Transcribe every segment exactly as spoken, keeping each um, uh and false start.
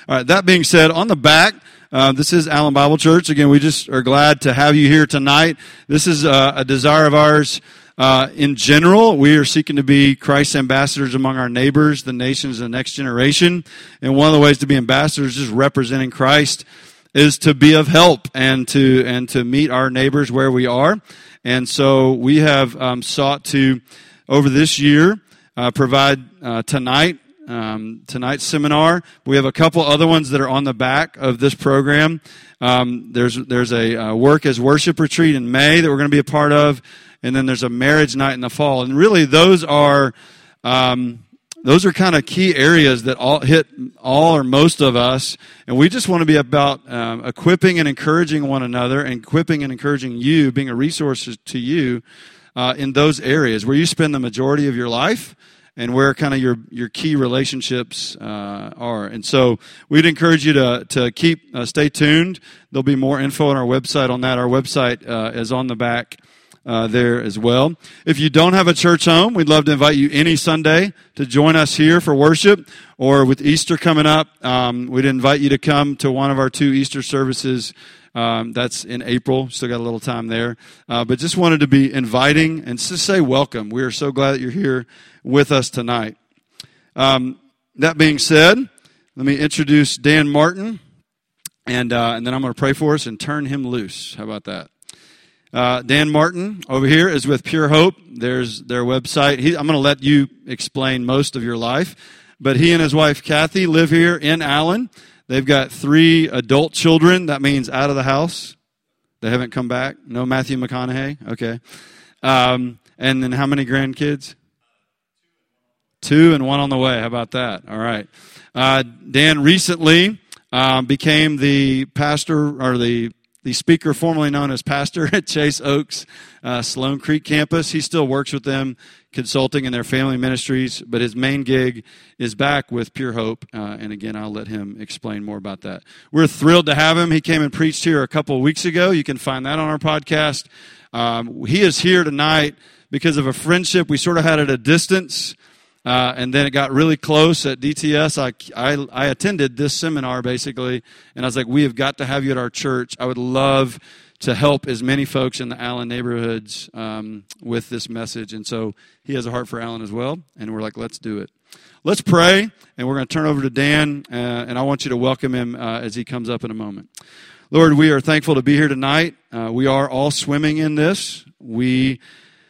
All right, that being said, on the back, uh, this is Allen Bible Church. Again, we just are glad to have you here tonight. This is uh, a desire of ours. Uh, in general, we are seeking to be Christ's ambassadors among our neighbors, the nations, and the next generation. And one of the ways to be ambassadors is representing Christ, is to be of help and to and to meet our neighbors where we are. And so we have um, sought to, over this year, uh, provide uh, tonight, um, tonight's seminar. We have a couple other ones that are on the back of this program. Um, there's there's a uh, work as worship retreat in May that we're going to be a part of. And then there's a marriage night in the fall. And really those are um, those are kind of key areas that all hit all or most of us. And we just want to be about um, equipping and encouraging one another, and equipping and encouraging you, being a resource to you uh, in those areas where you spend the majority of your life and where kind of your, your key relationships uh, are. And so we'd encourage you to, to keep, uh, stay tuned. There'll be more info on our website on that. Our website uh, is on the back. Uh, there as well. If you don't have a church home, we'd love to invite you any Sunday to join us here for worship, or with Easter coming up, um, we'd invite you to come to one of our two Easter services. Um, that's in April. Still got a little time there. Uh, but just wanted to be inviting and just say welcome. We are so glad that you're here with us tonight. Um, that being said, let me introduce Dan Martin, and, uh, and then I'm going to pray for us and turn him loose. How about that? Uh, Dan Martin over here is with Pure Hope. There's their website. He, I'm going to let you explain most of your life, but he and his wife Kathy live here in Allen. They've got three adult children. That means out of the house. They haven't come back. No Matthew McConaughey. Okay. Um, and then how many grandkids? Two and one on the way. How about that? All right. Uh, Dan recently um, became the pastor or the the speaker formerly known as pastor at Chase Oaks, uh, Sloan Creek campus. He still works with them, consulting in their family ministries, but his main gig is back with Pure Hope. Uh, and again, I'll let him explain more about that. We're thrilled to have him. He came and preached here a couple of weeks ago. You can find that on our podcast. Um, he is here tonight because of a friendship we sort of had at a distance. Uh, and then it got really close at D T S. I, I, I attended this seminar, basically, and I was like, we have got to have you at our church. I would love to help as many folks in the Allen neighborhoods um, with this message. And so he has a heart for Allen as well, and we're like, let's do it. Let's pray, and we're going to turn over to Dan, uh, and I want you to welcome him uh, as he comes up in a moment. Lord, we are thankful to be here tonight. Uh, we are all swimming in this. We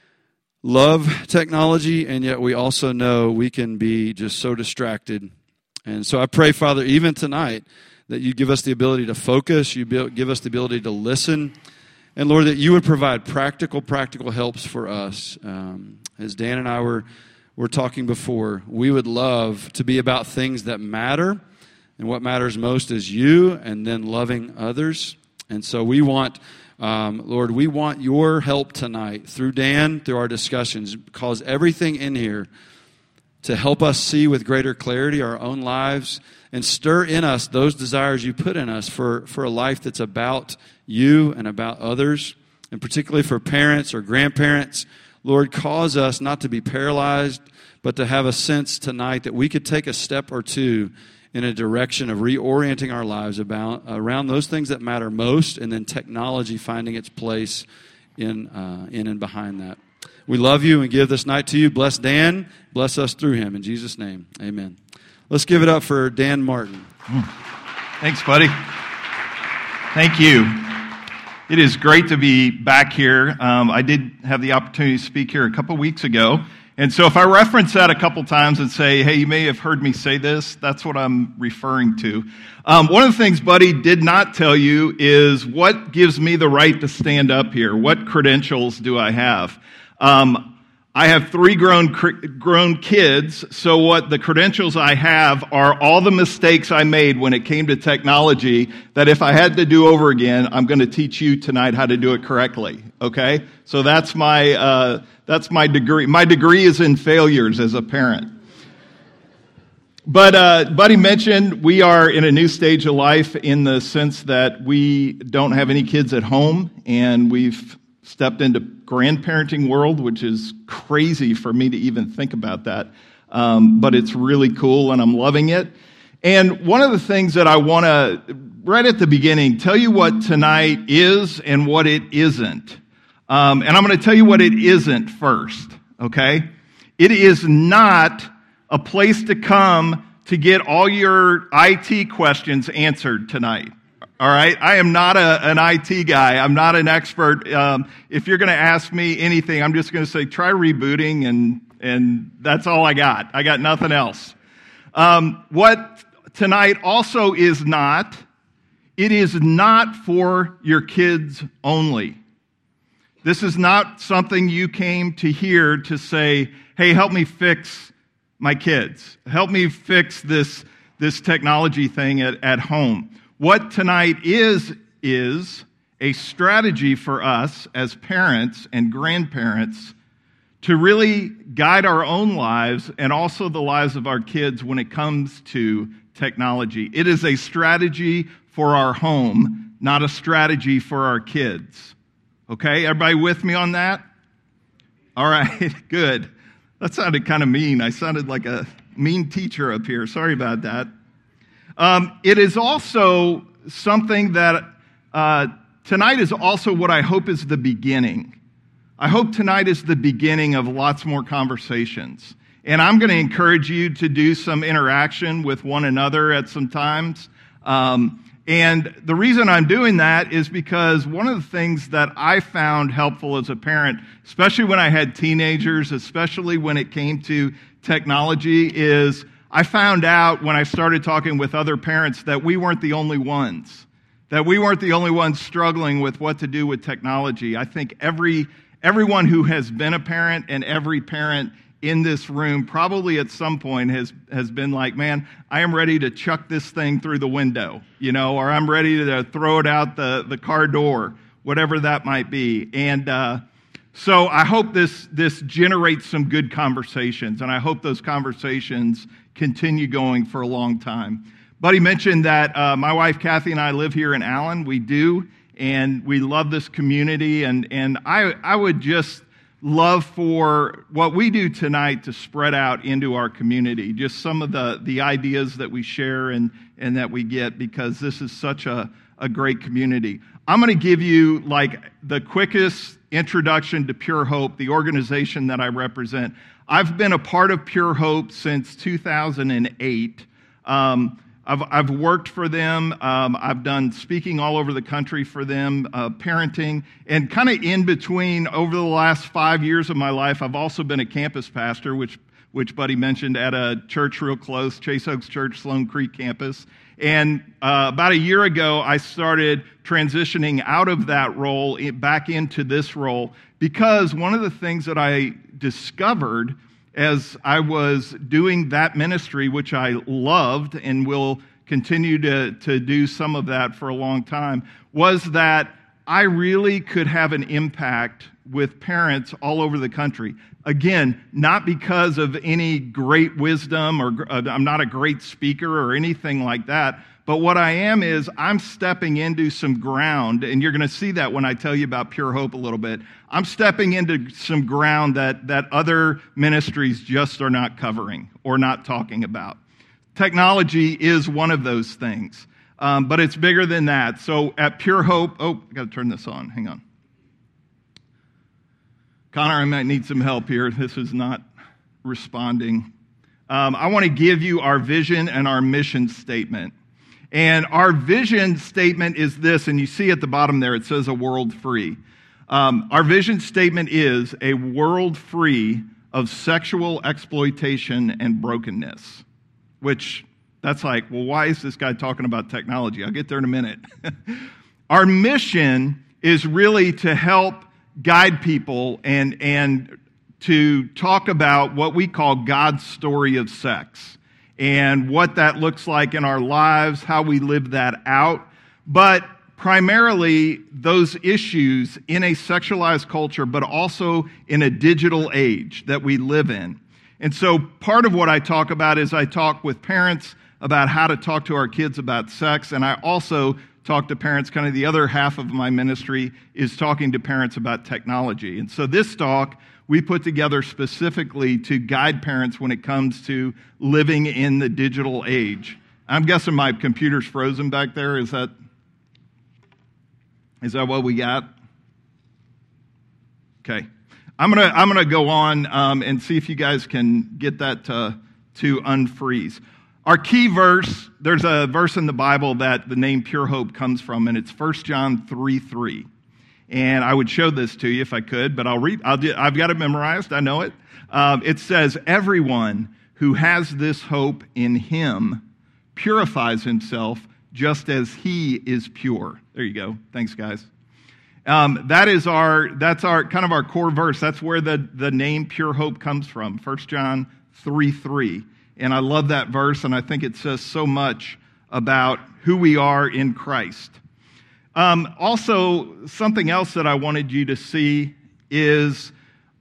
love technology, and yet we also know we can be just so distracted. And so I pray, Father, even tonight, that you give us the ability to focus, you give us the ability to listen, and Lord, that you would provide practical, practical helps for us. Um, as Dan and I were, were talking before, we would love to be about things that matter, and what matters most is you, and then loving others. And so we want Um, Lord, we want your help tonight through Dan, through our discussions. Cause everything in here to help us see with greater clarity our own lives, and stir in us those desires you put in us for, for a life that's about you and about others, and particularly for parents or grandparents. Lord, cause us not to be paralyzed, but to have a sense tonight that we could take a step or two in a direction of reorienting our lives about around those things that matter most, and then technology finding its place in uh, in and behind that. We love you and give this night to you. Bless Dan. Bless us through him. In Jesus' name, amen. Let's give it up for Dan Martin. Thanks, buddy. Thank you. It is great to be back here. Um, I did have the opportunity to speak here a couple weeks ago. And so if I reference that a couple times and say, hey, you may have heard me say this, that's what I'm referring to. Um, one of the things Buddy did not tell you is what gives me the right to stand up here. What credentials do I have? Um, I have three grown grown kids, so what the credentials I have are all the mistakes I made when it came to technology that if I had to do over again, I'm going to teach you tonight how to do it correctly, okay? So that's my uh, that's my degree. My degree is in failures as a parent. But uh, Buddy mentioned we are in a new stage of life in the sense that we don't have any kids at home, and we've stepped into grandparenting world, which is crazy for me to even think about that. Um, but it's really cool, and I'm loving it. And one of the things that I want to, right at the beginning, tell you what tonight is and what it isn't. Um, and I'm going to tell you what it isn't first, okay? It is not a place to come to get all your I T questions answered tonight. All right? I am not a, an I T guy. I'm not an expert. Um, if you're going to ask me anything, I'm just going to say, try rebooting, and, and that's all I got. I got nothing else. Um, what tonight also is not, it is not for your kids only. This is not something you came to hear to say, hey, help me fix my kids. Help me fix this, this technology thing at, at home. What tonight is, is a strategy for us as parents and grandparents to really guide our own lives and also the lives of our kids when it comes to technology. It is a strategy for our home, not a strategy for our kids. Okay, everybody with me on that? All right, good. That sounded kind of mean. I sounded like a mean teacher up here. Sorry about that. Um, it is also something that uh, tonight is also what I hope is the beginning. I hope tonight is the beginning of lots more conversations. And I'm going to encourage you to do some interaction with one another at some times. Um, and the reason I'm doing that is because one of the things that I found helpful as a parent, especially when I had teenagers, especially when it came to technology, is I found out when I started talking with other parents that we weren't the only ones, that we weren't the only ones struggling with what to do with technology. I think every everyone who has been a parent and every parent in this room probably at some point has, has been like, man, I am ready to chuck this thing through the window, you know, or I'm ready to throw it out the, the car door, whatever that might be. And uh, so I hope this, this generates some good conversations, and I hope those conversations continue going for a long time. Buddy mentioned that uh, my wife Kathy and I live here in Allen. We do, and we love this community, and, and I, I would just love for what we do tonight to spread out into our community, just some of the, the ideas that we share and, and that we get, because this is such a, a great community. I'm going to give you like the quickest introduction to Pure Hope, the organization that I represent. I've been a part of Pure Hope since two thousand eight. Um, I've, I've worked for them. Um, I've done speaking all over the country for them, uh, parenting, and kind of in between, over the last five years of my life, I've also been a campus pastor, which which Buddy mentioned, at a church real close, Chase Oaks Church, Sloan Creek campus. And uh, about a year ago, I started transitioning out of that role back into this role, because one of the things that I discovered as I was doing that ministry, which I loved and will continue to, to do some of that for a long time, was that I really could have an impact with parents all over the country. Again, not because of any great wisdom, or uh, I'm not a great speaker or anything like that, but what I am is I'm stepping into some ground, and you're going to see that when I tell you about Pure Hope a little bit. I'm stepping into some ground that, that other ministries just are not covering or not talking about. Technology is one of those things, um, but it's bigger than that. So at Pure Hope, oh, I got to turn this on. Hang on. Connor, I might need some help here. This is not responding. Um, I want to give you our vision and our mission statement. And our vision statement is this, and you see at the bottom there, it says a world free. Um, our vision statement is a world free of sexual exploitation and brokenness, which that's like, well, why is this guy talking about technology? I'll get there in a minute. Our mission is really to help guide people and, and to talk about what we call God's story of sex, and what that looks like in our lives, how we live that out, but primarily those issues in a sexualized culture, but also in a digital age that we live in. And so part of what I talk about is I talk with parents about how to talk to our kids about sex, and I also talk to parents, kind of the other half of my ministry is talking to parents about technology. And so this talk we put together specifically to guide parents when it comes to living in the digital age. I'm guessing my computer's frozen back there. Is that, is that what we got? Okay. I'm gonna I'm gonna go on um, and see if you guys can get that to, to unfreeze. Our key verse, there's a verse in the Bible that the name Pure Hope comes from, and it's First John three three. And I would show this to you if I could, but I'll read. I'll do, I've got it memorized. I know it. Um, it says, "Everyone who has this hope in Him purifies himself, just as He is pure." There you go. Thanks, guys. Um, that is our, that's our, kind of our core verse. That's where the, the name Pure Hope comes from, First John three three. And I love that verse, and I think it says so much about who we are in Christ. Um, also, something else that I wanted you to see is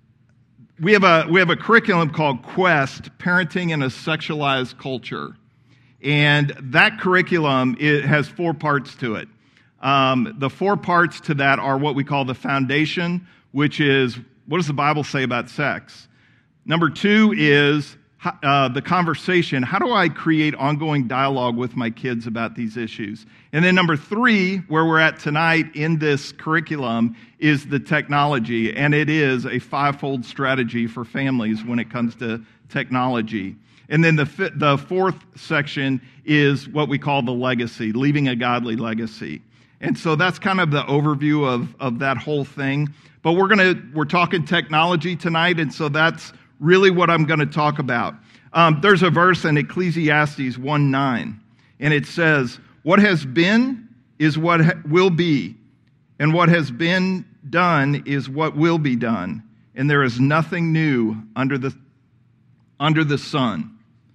we have a, we have a curriculum called Quest, Parenting in a Sexualized Culture. And that curriculum, it has four parts to it. Um, the four parts to that are what we call the foundation, which is, what does the Bible say about sex? Number two is uh, the conversation. How do I create ongoing dialogue with my kids about these issues? And then number three, where we're at tonight in this curriculum, is the technology. And it is a fivefold strategy for families when it comes to technology. And then the fi- the fourth section is what we call the legacy, leaving a godly legacy. And so that's kind of the overview of, of that whole thing. But we're gonna we're talking technology tonight, and so that's really what I'm going to talk about. Um, there's a verse in Ecclesiastes one nine, and it says, "What has been is what ha- will be, and what has been done is what will be done, and there is nothing new under the under the sun."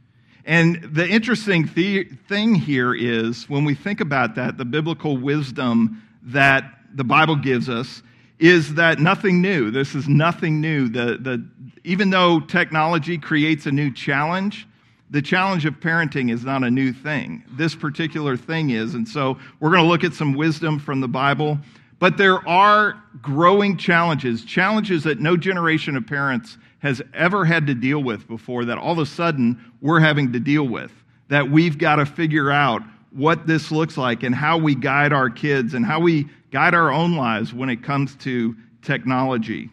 And the interesting th- thing here is, when we think about that, the biblical wisdom that the Bible gives us is that nothing new. This is nothing new. The, the, even though technology creates a new challenge, the challenge of parenting is not a new thing. This particular thing is. And so we're going to look at some wisdom from the Bible. But there are growing challenges, challenges that no generation of parents has ever had to deal with before, that all of a sudden we're having to deal with, that we've got to figure out what this looks like and how we guide our kids and how we guide our own lives when it comes to technology.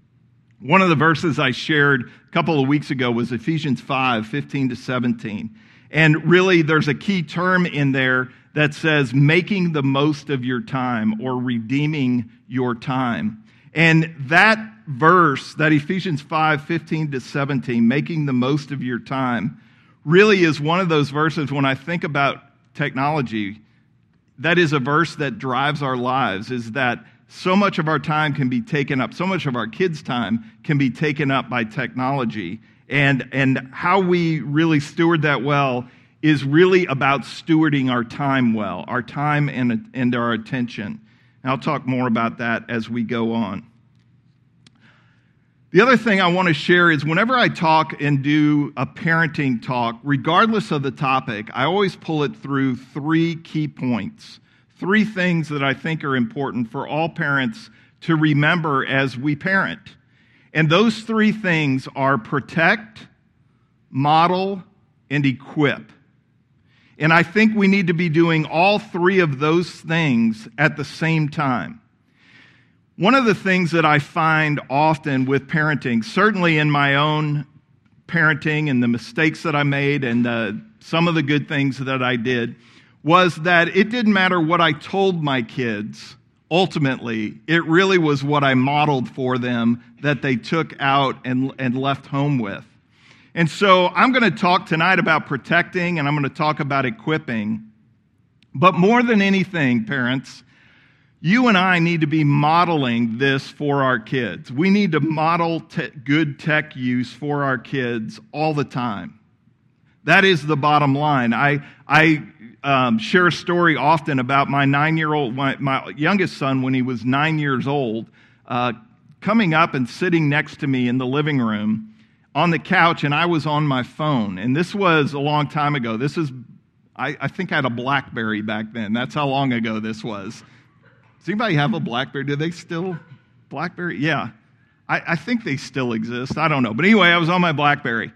One of the verses I shared a couple of weeks ago was Ephesians five fifteen to seventeen. And really, there's a key term in there that says making the most of your time, or redeeming your time. And that verse, that Ephesians five fifteen to seventeen, making the most of your time, really is one of those verses when I think about technology, that is a verse that drives our lives, is that so much of our time can be taken up, so much of our kids' time can be taken up by technology. And, and how we really steward that well is really about stewarding our time well, our time and, and our attention. And I'll talk more about that as we go on. The other thing I want to share is whenever I talk and do a parenting talk, regardless of the topic, I always pull it through three key points, three things that I think are important for all parents to remember as we parent. And those three things are protect, model, and equip. And I think we need to be doing all three of those things at the same time. One of the things that I find often with parenting, certainly in my own parenting and the mistakes that I made and uh, some of the good things that I did, was that it didn't matter what I told my kids. Ultimately, it really was what I modeled for them that they took out and, and left home with. And so I'm going to talk tonight about protecting, and I'm going to talk about equipping. But more than anything, parents, you and I need to be modeling this for our kids. We need to model te- good tech use for our kids all the time. That is the bottom line. I I um, share a story often about my nine-year-old, my, my youngest son, when he was nine years old, uh, coming up and sitting next to me in the living room on the couch, and I was on my phone. And this was a long time ago. This is, I, I think I had a BlackBerry back then. That's how long ago this was. Does anybody have a BlackBerry? Do they still, BlackBerry? Yeah. I, I think they still exist. I don't know. But anyway, I was on my BlackBerry.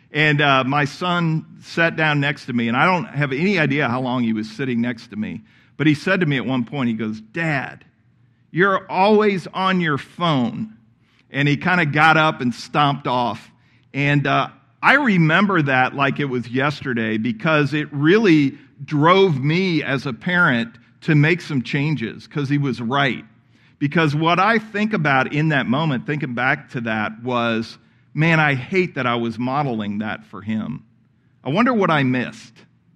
And uh, my son sat down next to me, and I don't have any idea how long he was sitting next to me. But he said to me at one point, he goes, "Dad, you're always on your phone." And he kind of got up and stomped off. And uh, I remember that like it was yesterday because it really drove me as a parent to make some changes because he was right. Because what I think about in that moment, thinking back to that, was, man, I hate that I was modeling that for him. I wonder what I missed.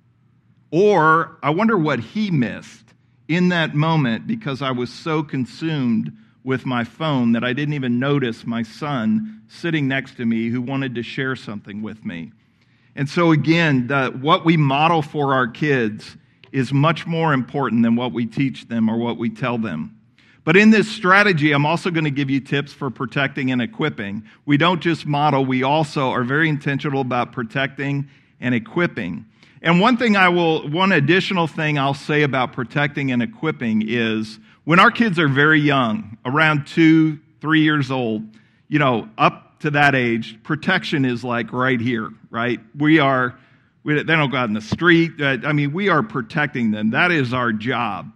Or I wonder what he missed in that moment because I was so consumed with my phone that I didn't even notice my son sitting next to me who wanted to share something with me. And so again, the, what we model for our kids is much more important than what we teach them or what we tell them. But in this strategy, I'm also going to give you tips for protecting and equipping. We don't just model, we also are very intentional about protecting and equipping. And one thing I will, one additional thing I'll say about protecting and equipping is when our kids are very young, around two, three years old, you know, up to that age, protection is like right here, right? We are, we, they don't go out in the street. I mean, we are protecting them. That is our job.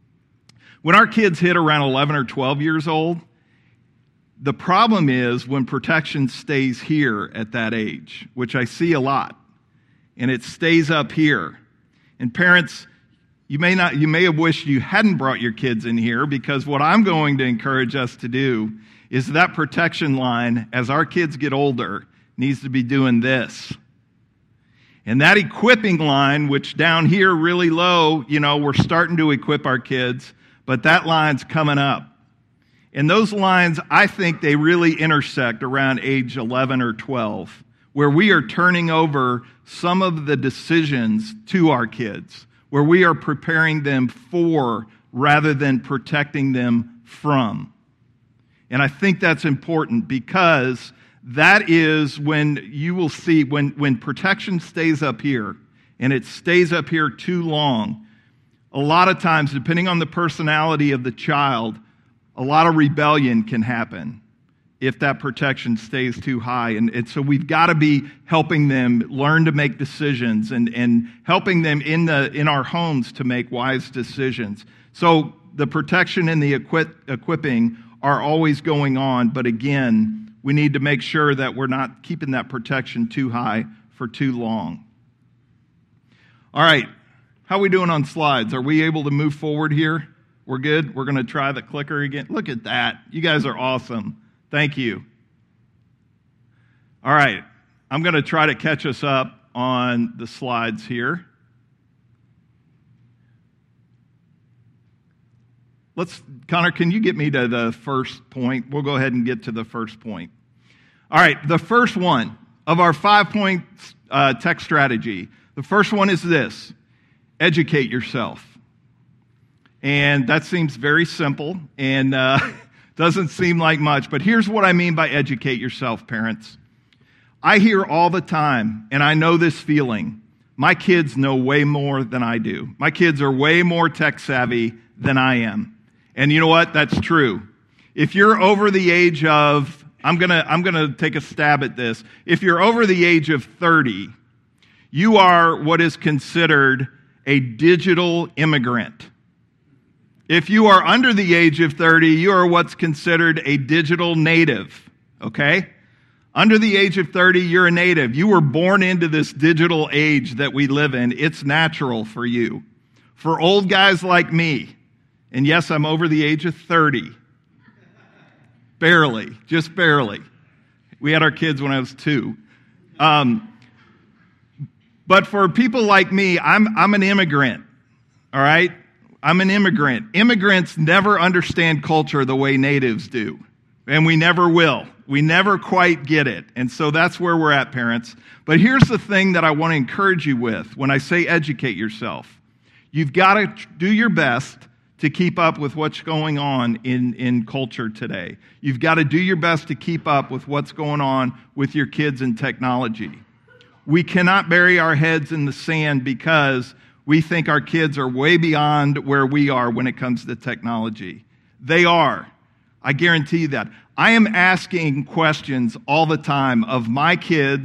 When our kids hit around eleven or twelve years old, the problem is when protection stays here at that age, which I see a lot, and it stays up here. And parents, you may not, you may have wished you hadn't brought your kids in here because what I'm going to encourage us to do is that protection line, as our kids get older, needs to be doing this. And that equipping line, which down here really low, you know, we're starting to equip our kids, but that line's coming up. And those lines, I think they really intersect around age eleven or twelve, where we are turning over some of the decisions to our kids, where we are preparing them for rather than protecting them from. And I think that's important because that is when you will see, when, when protection stays up here, and it stays up here too long, a lot of times, depending on the personality of the child, a lot of rebellion can happen if that protection stays too high. And, and so we've got to be helping them learn to make decisions and, and helping them in the in our homes to make wise decisions. So the protection and the equip, equipping are always going on, but again, we need to make sure that we're not keeping that protection too high for too long. All right, how are we doing on slides? Are we able to move forward here? We're good? We're going to try the clicker again. Look at that. You guys are awesome. Thank you. All right, I'm going to try to catch us up on the slides here. Let's, Connor, can you get me to the first point? We'll go ahead and get to the first point. All right, the first one of our five-point uh, tech strategy. The first one is this: educate yourself. And that seems very simple and uh, doesn't seem like much. But here's what I mean by educate yourself, parents. I hear all the time, and I know this feeling, my kids know way more than I do. My kids are way more tech savvy than I am. And you know what? That's true. If you're over the age of, I'm gonna, I'm gonna take a stab at this. If you're over the age of thirty, you are what is considered a digital immigrant. If you are under the age of thirty, you are what's considered a digital native, okay? Under the age of thirty, you're a native. You were born into this digital age that we live in. It's natural for you. For old guys like me, and yes, I'm over the age of thirty. Barely, just barely. We had our kids when I was two. Um, but for people like me, I'm, I'm an immigrant, all right? I'm an immigrant. Immigrants never understand culture the way natives do, and we never will. We never quite get it, and so that's where we're at, parents. But here's the thing that I want to encourage you with when I say educate yourself. You've got to do your best to keep up with what's going on in, in culture today. You've got to do your best to keep up with what's going on with your kids and technology. We cannot bury our heads in the sand because we think our kids are way beyond where we are when it comes to technology. They are. I guarantee you that. I am asking questions all the time of my kids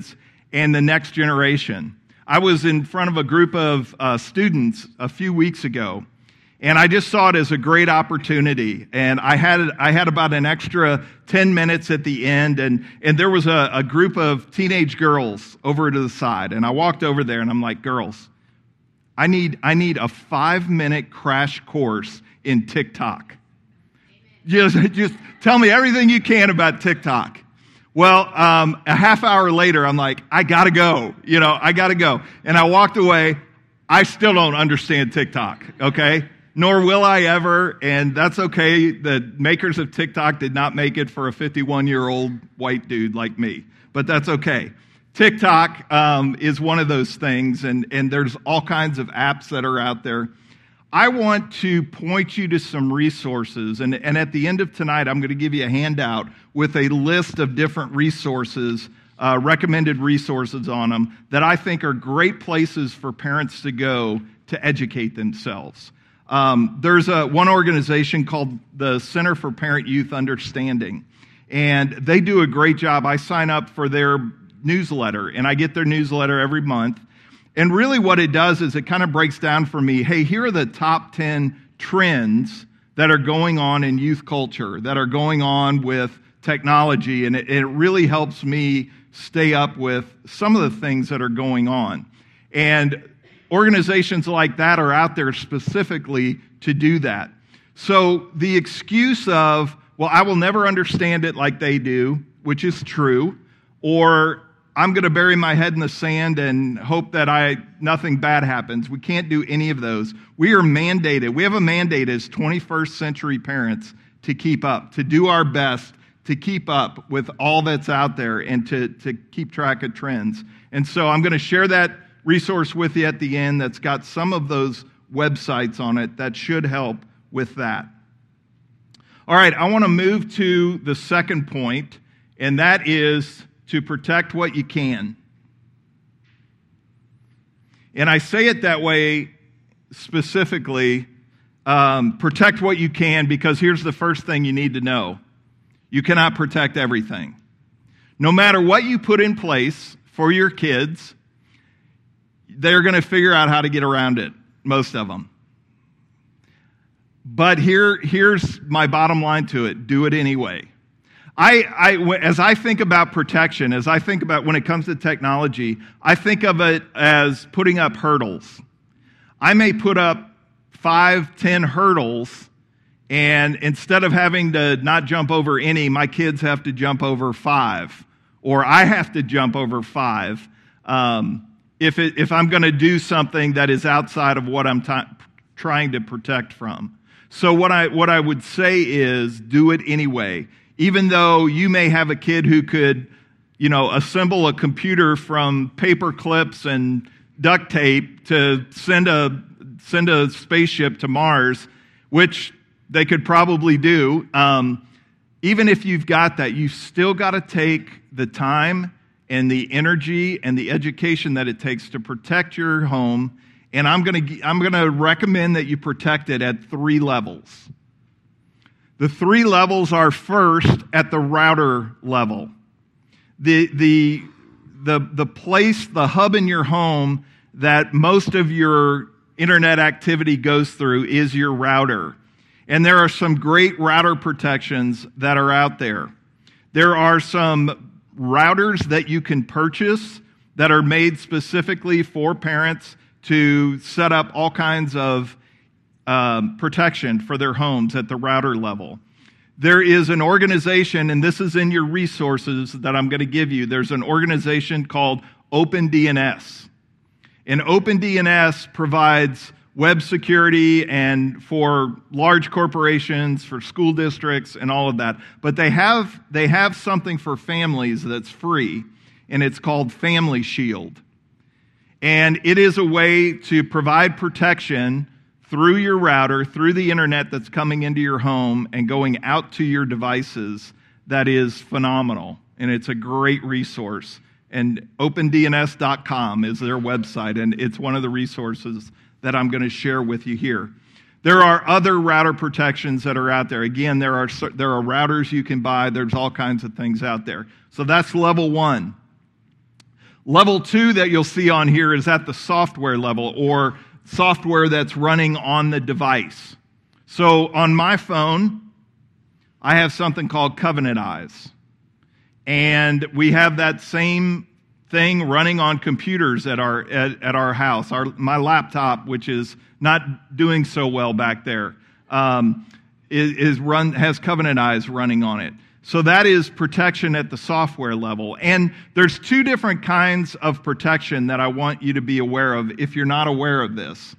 and the next generation. I was in front of a group of uh, students a few weeks ago, and I just saw it as a great opportunity. And I had I had about an extra ten minutes at the end, and, and there was a, a group of teenage girls over to the side. And I walked over there, and I'm like, girls, I need I need a five-minute crash course in TikTok. Just, just tell me everything you can about TikTok. Well, um, a half hour later, I'm like, I gotta go. You know, I gotta go. And I walked away. I still don't understand TikTok, okay? Nor will I ever, and that's okay. The makers of TikTok did not make it for a fifty-one-year-old white dude like me, but that's okay. TikTok um, is one of those things, and, and there's all kinds of apps that are out there. I want to point you to some resources, and, and at the end of tonight, I'm going to give you a handout with a list of different resources, uh, recommended resources on them, that I think are great places for parents to go to educate themselves. Um, there's a, one organization called the Center for Parent Youth Understanding, and they do a great job. I sign up for their newsletter, and I get their newsletter every month. And really what it does is it kind of breaks down for me, hey, here are the top ten trends that are going on in youth culture, that are going on with technology, and it, it really helps me stay up with some of the things that are going on. And organizations like that are out there specifically to do that. So the excuse of, well, I will never understand it like they do, which is true, or I'm going to bury my head in the sand and hope that I nothing bad happens. We can't do any of those. We are mandated. We have a mandate as twenty-first century parents to keep up, to do our best to keep up with all that's out there and to, to keep track of trends. And so I'm going to share that resource with you at the end that's got some of those websites on it that should help with that. All right, I want to move to the second point, and that is to protect what you can. And I say it that way specifically, um, protect what you can, because here's the first thing you need to know. You cannot protect everything. No matter what you put in place for your kids, they're going to figure out how to get around it, most of them. But here, here's my bottom line to it. Do it anyway. I, I, as I think about protection, as I think about when it comes to technology, I think of it as putting up hurdles. I may put up five, ten hurdles, and instead of having to not jump over any, my kids have to jump over five, or I have to jump over five um, if it, if I'm going to do something that is outside of what I'm t- trying to protect from. So what I what I would say is do it anyway. Even though you may have a kid who could, you know, assemble a computer from paper clips and duct tape to send a send a spaceship to Mars, which they could probably do. Um, even if you've got that, you've still got to take the time and the energy and the education that it takes to protect your home. And I'm going to I'm going to recommend that you protect it at three levels. The three levels are first at the router level. The, the, the, the place, the hub in your home that most of your internet activity goes through is your router. And there are some great router protections that are out there. There are some routers that you can purchase that are made specifically for parents to set up all kinds of Um, protection for their homes at the router level. There is an organization, and this is in your resources that I'm going to give you. There's an organization called OpenDNS. And OpenDNS provides web security and for large corporations, for school districts, and all of that. But they have they have something for families that's free, and it's called Family Shield. And it is a way to provide protection through your router, through the internet that's coming into your home and going out to your devices that is phenomenal. And it's a great resource. And open D N S dot com is their website, and it's one of the resources that I'm going to share with you here. There are other router protections that are out there. Again, there are there are routers you can buy. There's all kinds of things out there. So that's level one. Level two that you'll see on here is at the software level, or software that's running on the device. So on my phone, I have something called Covenant Eyes. And we have that same thing running on computers at our at, at our house. Our my laptop, which is not doing so well back there, um, is, is run has Covenant Eyes running on it. So that is protection at the software level. And there's two different kinds of protection that I want you to be aware of if you're not aware of this.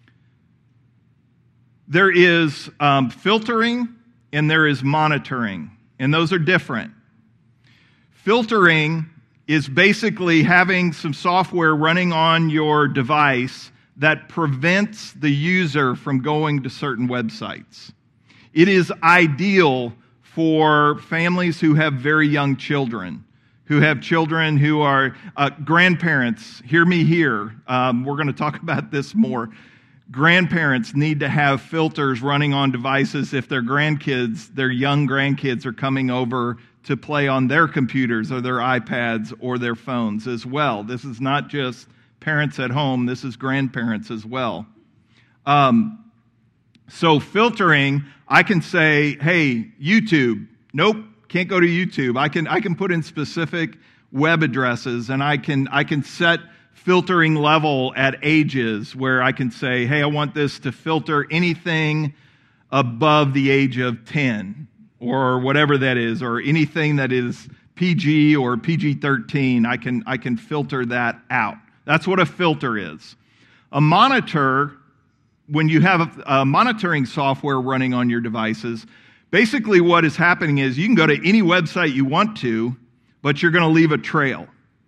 There is um, filtering and there is monitoring, and those are different. Filtering is basically having some software running on your device that prevents the user from going to certain websites. It is ideal for families who have very young children, who have children who are uh, grandparents. Hear me here. Um, we're going to talk about this more. Grandparents need to have filters running on devices if their grandkids, their young grandkids, are coming over to play on their computers or their iPads or their phones as well. This is not just parents at home. This is grandparents as well. Um, so filtering, I can say, hey, YouTube, nope, can't go to YouTube. I can I can put in specific web addresses, and I can I can set filtering level at ages where I can say, hey, I want this to filter anything above the age of ten or whatever that is, or anything that is P G or P G thirteen. I can I can filter that out. That's what a filter is. A monitor, when you have a, a monitoring software running on your devices, basically what is happening is you can go to any website you want to, but you're going to leave a trail.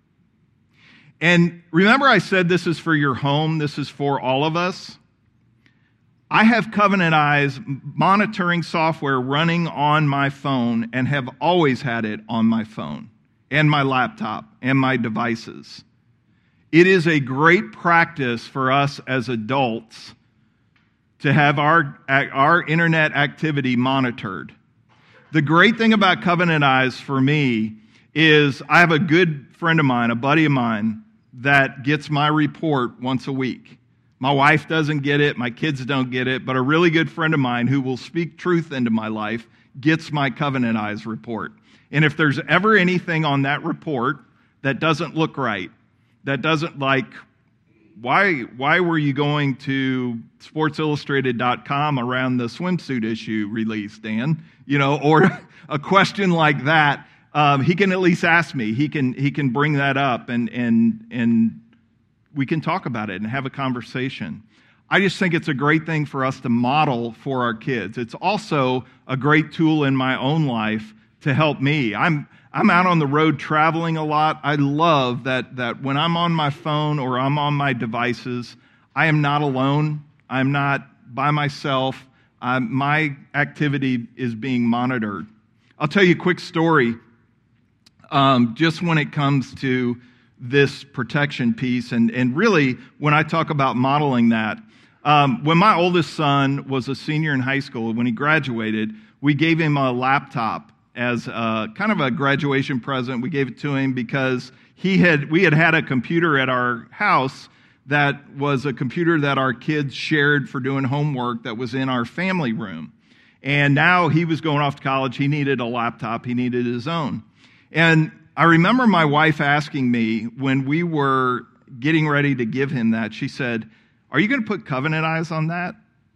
And remember I said this is for your home, this is for all of us? I have Covenant Eyes monitoring software running on my phone and have always had it on my phone and my laptop and my devices. It is a great practice for us as adults to have our, our internet activity monitored. The great thing about Covenant Eyes for me is I have a good friend of mine, a buddy of mine, that gets my report once a week. My wife doesn't get it, my kids don't get it, but a really good friend of mine who will speak truth into my life gets my Covenant Eyes report. And if there's ever anything on that report that doesn't look right, that doesn't like, why why were you going to sports illustrated dot com around the swimsuit issue release, Dan? You know, or a question like that, um, he can at least ask me. He can he can bring that up, and and and we can talk about it and have a conversation. I just think it's a great thing for us to model for our kids. It's also a great tool in my own life to help me. I'm I'm out on the road traveling a lot. I love that that when I'm on my phone or I'm on my devices, I am not alone. I'm not by myself. I'm, my activity is being monitored. I'll tell you a quick story um, just when it comes to this protection piece, and, and really when I talk about modeling that. Um, when my oldest son was a senior in high school, when he graduated, we gave him a laptop as a, kind of a graduation present. We gave it to him because he had we had had a computer at our house that was a computer that our kids shared for doing homework that was in our family room. And now he was going off to college. He needed a laptop. He needed his own. And I remember my wife asking me when we were getting ready to give him that, she said, "Are you going to put Covenant Eyes on that?"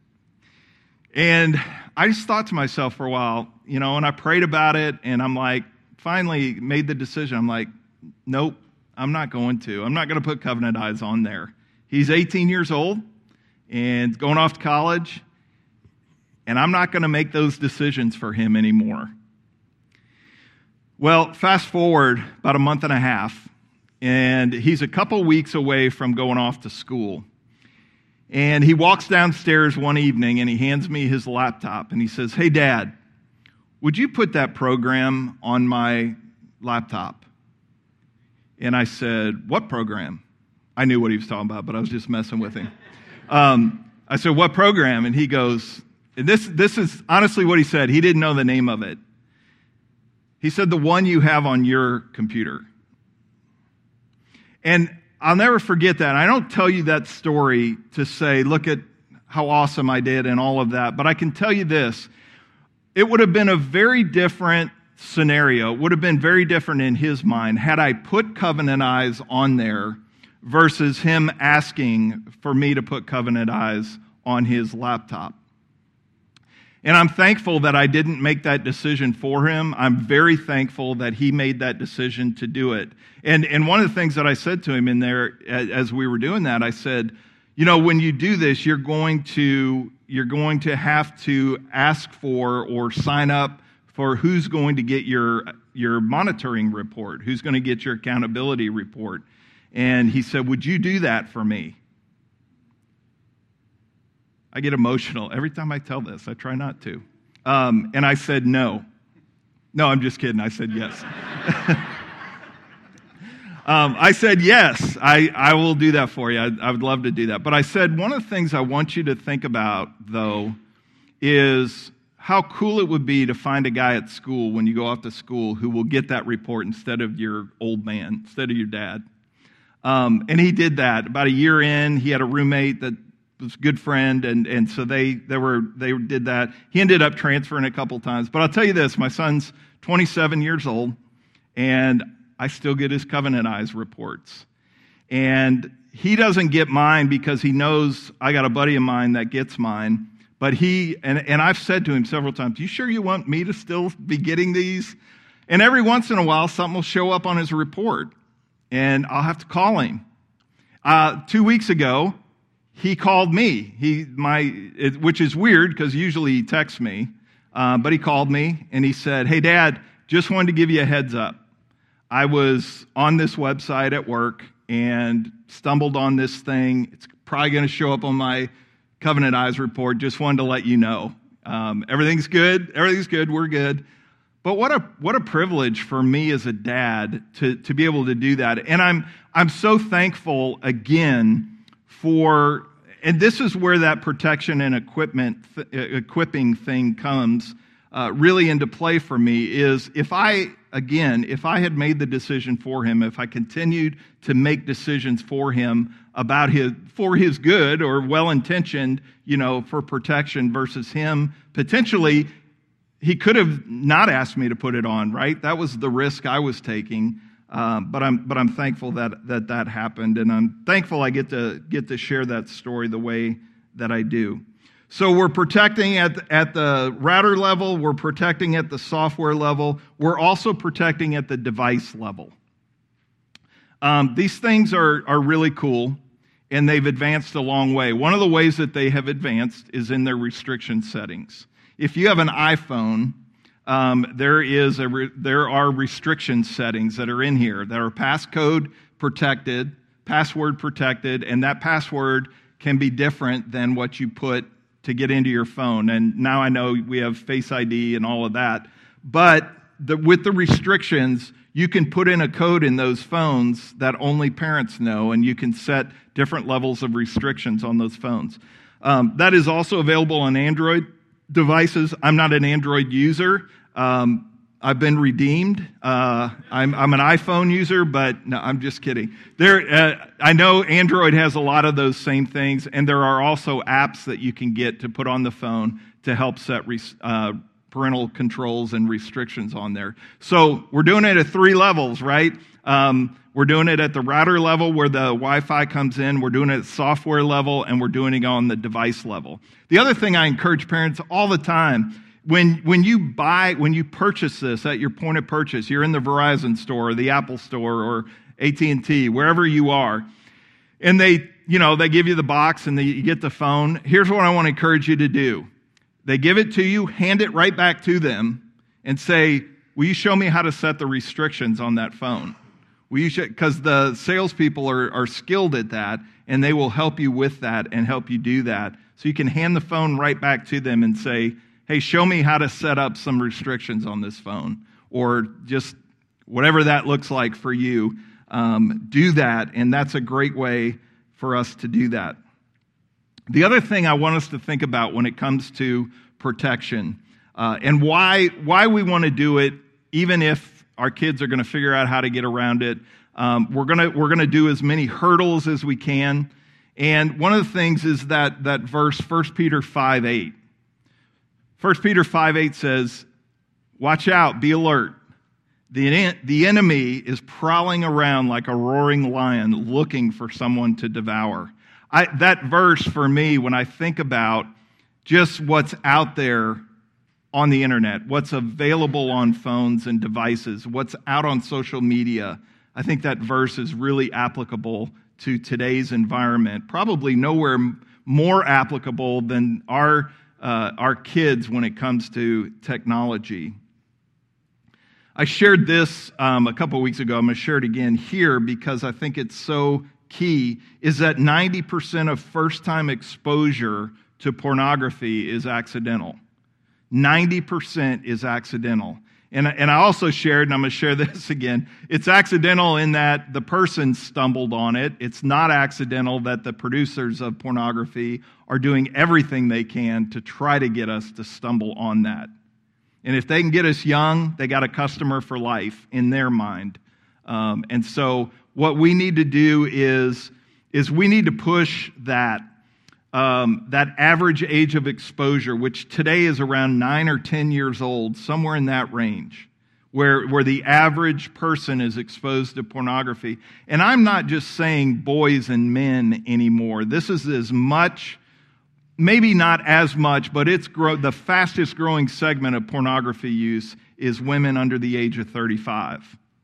And I just thought to myself for a while, you know, and I prayed about it, and I'm like, finally made the decision. I'm like, nope, I'm not going to. I'm not going to put Covenant Eyes on there. He's eighteen years old and going off to college, and I'm not going to make those decisions for him anymore. Well, fast forward about a month and a half, and he's a couple weeks away from going off to school. And he walks downstairs one evening and he hands me his laptop and he says, "Hey, Dad, would you put that program on my laptop?" And I said, "What program?" I knew what he was talking about, but I was just messing with him. Um, I said, "What program?" And he goes, and this, this is honestly what he said. He didn't know the name of it. He said, "The one you have on your computer." And I'll never forget that. I don't tell you that story to say, look at how awesome I did and all of that. But I can tell you this. It would have been a very different scenario. It would have been very different in his mind had I put Covenant Eyes on there versus him asking for me to put Covenant Eyes on his laptop. And I'm thankful that I didn't make that decision for him. I'm very thankful that he made that decision to do it. And and one of the things that I said to him in there as we were doing that, I said, you know, when you do this, you're going to you're going to have to ask for or sign up for who's going to get your your monitoring report, who's going to get your accountability report. And he said, would you do that for me? I get emotional every time I tell this. I try not to. Um, and I said, no. No, I'm just kidding. I said yes. um, I said, yes, I, I will do that for you. I, I would love to do that. But I said, one of the things I want you to think about, though, is how cool it would be to find a guy at school when you go off to school who will get that report instead of your old man, instead of your dad. Um, and he did that. About a year in, he had a roommate that was a good friend, and, and so they they were they did that. He ended up transferring a couple times. But I'll tell you this, my son's twenty-seven years old, and I still get his Covenant Eyes reports. And he doesn't get mine because he knows I got a buddy of mine that gets mine. But he, and, and I've said to him several times, you sure you want me to still be getting these? And every once in a while, something will show up on his report, and I'll have to call him. Uh, two weeks ago, he called me, he my it, which is weird because usually he texts me, uh, but he called me and he said, hey, Dad, just wanted to give you a heads up. I was on this website at work and stumbled on this thing. It's probably going to show up on my Covenant Eyes report. Just wanted to let you know. Um, everything's good. Everything's good. We're good. But what a what a privilege for me as a dad to, to be able to do that. And I'm I'm so thankful again for, and this is where that protection and equipment th- equipping thing comes uh, really into play for me, is if I, again, if I had made the decision for him, if I continued to make decisions for him about his, for his good or well-intentioned, you know, for protection versus him, potentially he could have not asked me to put it on, right? That was the risk I was taking. Um, but I'm but I'm thankful that, that that happened, and I'm thankful I get to get to share that story the way that I do. So we're protecting at the, at the router level, we're protecting at the software level, we're also protecting at the device level. Um, these things are are really cool, and they've advanced a long way. One of the ways that they have advanced is in their restriction settings. If you have an iPhone, Um, there is a re- there are restriction settings that are in here that are passcode protected, password protected, and that password can be different than what you put to get into your phone. And now I know we have Face I D and all of that, but the, with the restrictions, you can put in a code in those phones that only parents know, and you can set different levels of restrictions on those phones. Um, that is also available on Android devices. I'm not an Android user. Um, I've been redeemed. Uh, I'm, I'm an iPhone user, but no, I'm just kidding. There, uh, I know Android has a lot of those same things, and there are also apps that you can get to put on the phone to help set res, uh, parental controls and restrictions on there. So we're doing it at three levels, right? Um, we're doing it at the router level where the Wi-Fi comes in. We're doing it at software level, and we're doing it on the device level. The other thing I encourage parents all the time, when when you buy, when you purchase this at your point of purchase, you're in the Verizon store or the Apple store or A T and T, wherever you are, and they, you know, they give you the box and they, you get the phone. Here's what I want to encourage you to do. They give it to you, hand it right back to them, and say, will you show me how to set the restrictions on that phone? Will you show, because the salespeople are, are skilled at that, and they will help you with that and help you do that. So you can hand the phone right back to them and say, hey, show me how to set up some restrictions on this phone, or just whatever that looks like for you. Um, do that, and that's a great way for us to do that. The other thing I want us to think about when it comes to protection, uh, and why why we want to do it, even if our kids are going to figure out how to get around it, Um, we're gonna we're gonna do as many hurdles as we can. And one of the things is that that verse, First Peter five eight. First Peter five eight says, "Watch out, be alert. The, the enemy is prowling around like a roaring lion looking for someone to devour." I, that verse for me, when I think about just what's out there on the internet, what's available on phones and devices, what's out on social media, I think that verse is really applicable to today's environment. Probably nowhere more applicable than our, uh, our kids when it comes to technology. I shared this um, a couple weeks ago. I'm going to share it again here because I think it's so key, is that ninety percent of first-time exposure to pornography is accidental. ninety percent is accidental. And, and I also shared, and I'm going to share this again, it's accidental in that the person stumbled on it. It's not accidental that the producers of pornography are doing everything they can to try to get us to stumble on that. And if they can get us young, they got a customer for life in their mind. Um, and so what we need to do is, is we need to push that, um, that average age of exposure, which today is around nine or ten years old, somewhere in that range, where, where the average person is exposed to pornography. And I'm not just saying boys and men anymore. This is as much... Maybe not as much, but it's grow, the fastest growing segment of pornography use is women under the age of thirty-five.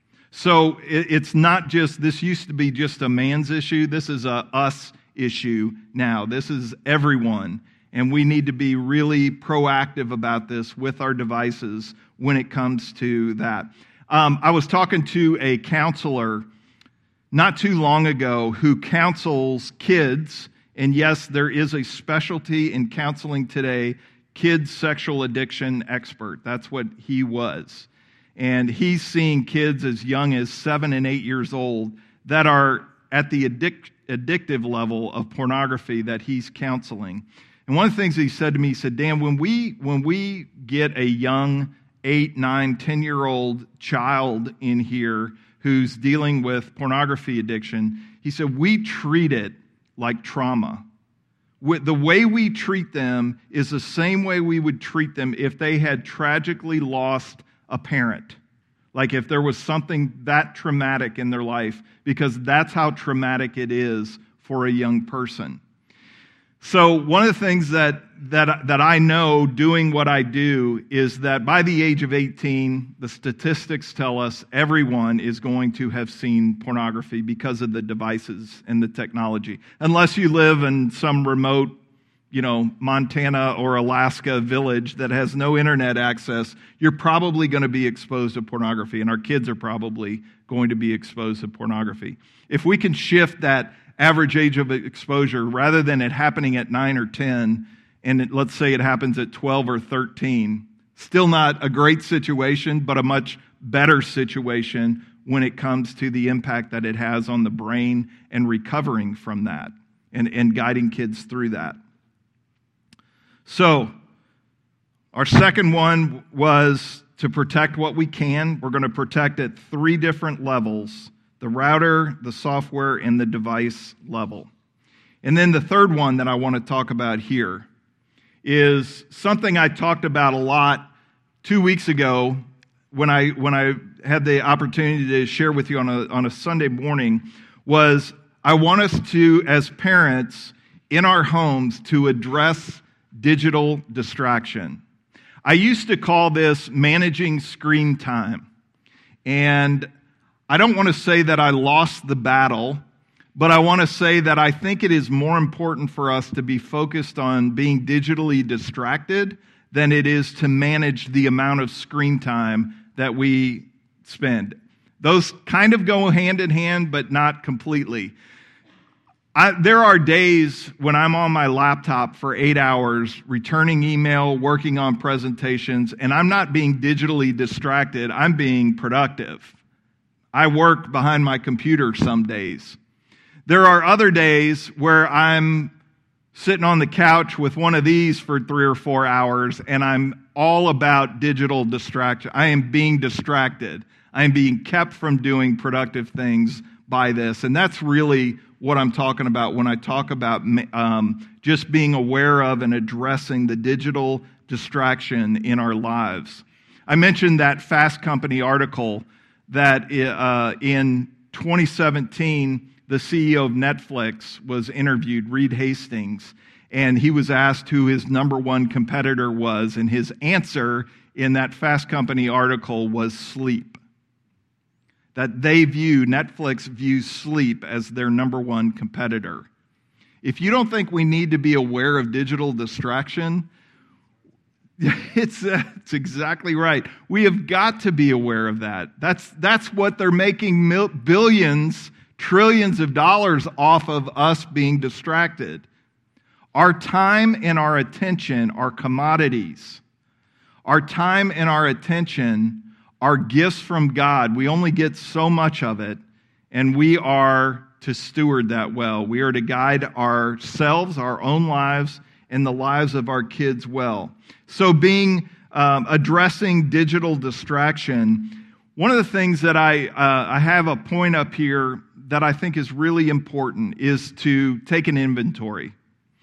So it, it's not just, this used to be just a man's issue. This is a us issue now. This is everyone. And we need to be really proactive about this with our devices when it comes to that. Um, I was talking to a counselor not too long ago who counsels kids. And yes, there is a specialty in counseling today, kids sexual addiction expert. That's what he was. And he's seeing kids as young as seven and eight years old that are at the addic- addictive level of pornography that he's counseling. And one of the things he said to me, he said, Dan, when we when we get a young eight, nine, ten-year-old child in here who's dealing with pornography addiction, he said, we treat it like trauma. The way we treat them is the same way we would treat them if they had tragically lost a parent. Like if there was something that traumatic in their life, because that's how traumatic it is for a young person. So one of the things that, that, that I know doing what I do is that by the age of eighteen, the statistics tell us everyone is going to have seen pornography because of the devices and the technology. Unless you live in some remote, you know, Montana or Alaska village that has no internet access, you're probably going to be exposed to pornography, and our kids are probably going to be exposed to pornography. If we can shift that average age of exposure, rather than it happening at nine or ten, and it, let's say it happens at twelve or thirteen, still not a great situation, but a much better situation when it comes to the impact that it has on the brain and recovering from that and, and guiding kids through that. So, our second one was to protect what we can. We're going to protect at three different levels: the router, the software, and the device level. And then the third one that I want to talk about here is something I talked about a lot two weeks ago when I when I had the opportunity to share with you on a, on a Sunday morning, was I want us to, as parents in our homes, to address digital distraction. I used to call this managing screen time. And I don't want to say that I lost the battle, but I want to say that I think it is more important for us to be focused on being digitally distracted than it is to manage the amount of screen time that we spend. Those kind of go hand in hand, but not completely. I, there are days when I'm on my laptop for eight hours, returning email, working on presentations, and I'm not being digitally distracted. I'm being productive. I work behind my computer some days. There are other days where I'm sitting on the couch with one of these for three or four hours, and I'm all about digital distraction. I am being distracted. I am being kept from doing productive things by this. And that's really what I'm talking about when I talk about um, just being aware of and addressing the digital distraction in our lives. I mentioned that Fast Company article that uh, in twenty seventeen, the C E O of Netflix was interviewed, Reed Hastings, and he was asked who his number one competitor was, and his answer in that Fast Company article was sleep. That they view, Netflix views sleep as their number one competitor. If you don't think we need to be aware of digital distraction, it's, uh, it's exactly right. We have got to be aware of that. That's, that's what they're making mil- billions, trillions of dollars off of us being distracted. Our time and our attention are commodities. Our time and our attention are gifts from God. We only get so much of it, and we are to steward that well. We are to guide ourselves, our own lives, and the lives of our kids well. So being, um, addressing digital distraction, one of the things that I, uh, I have a point up here that I think is really important is to take an inventory.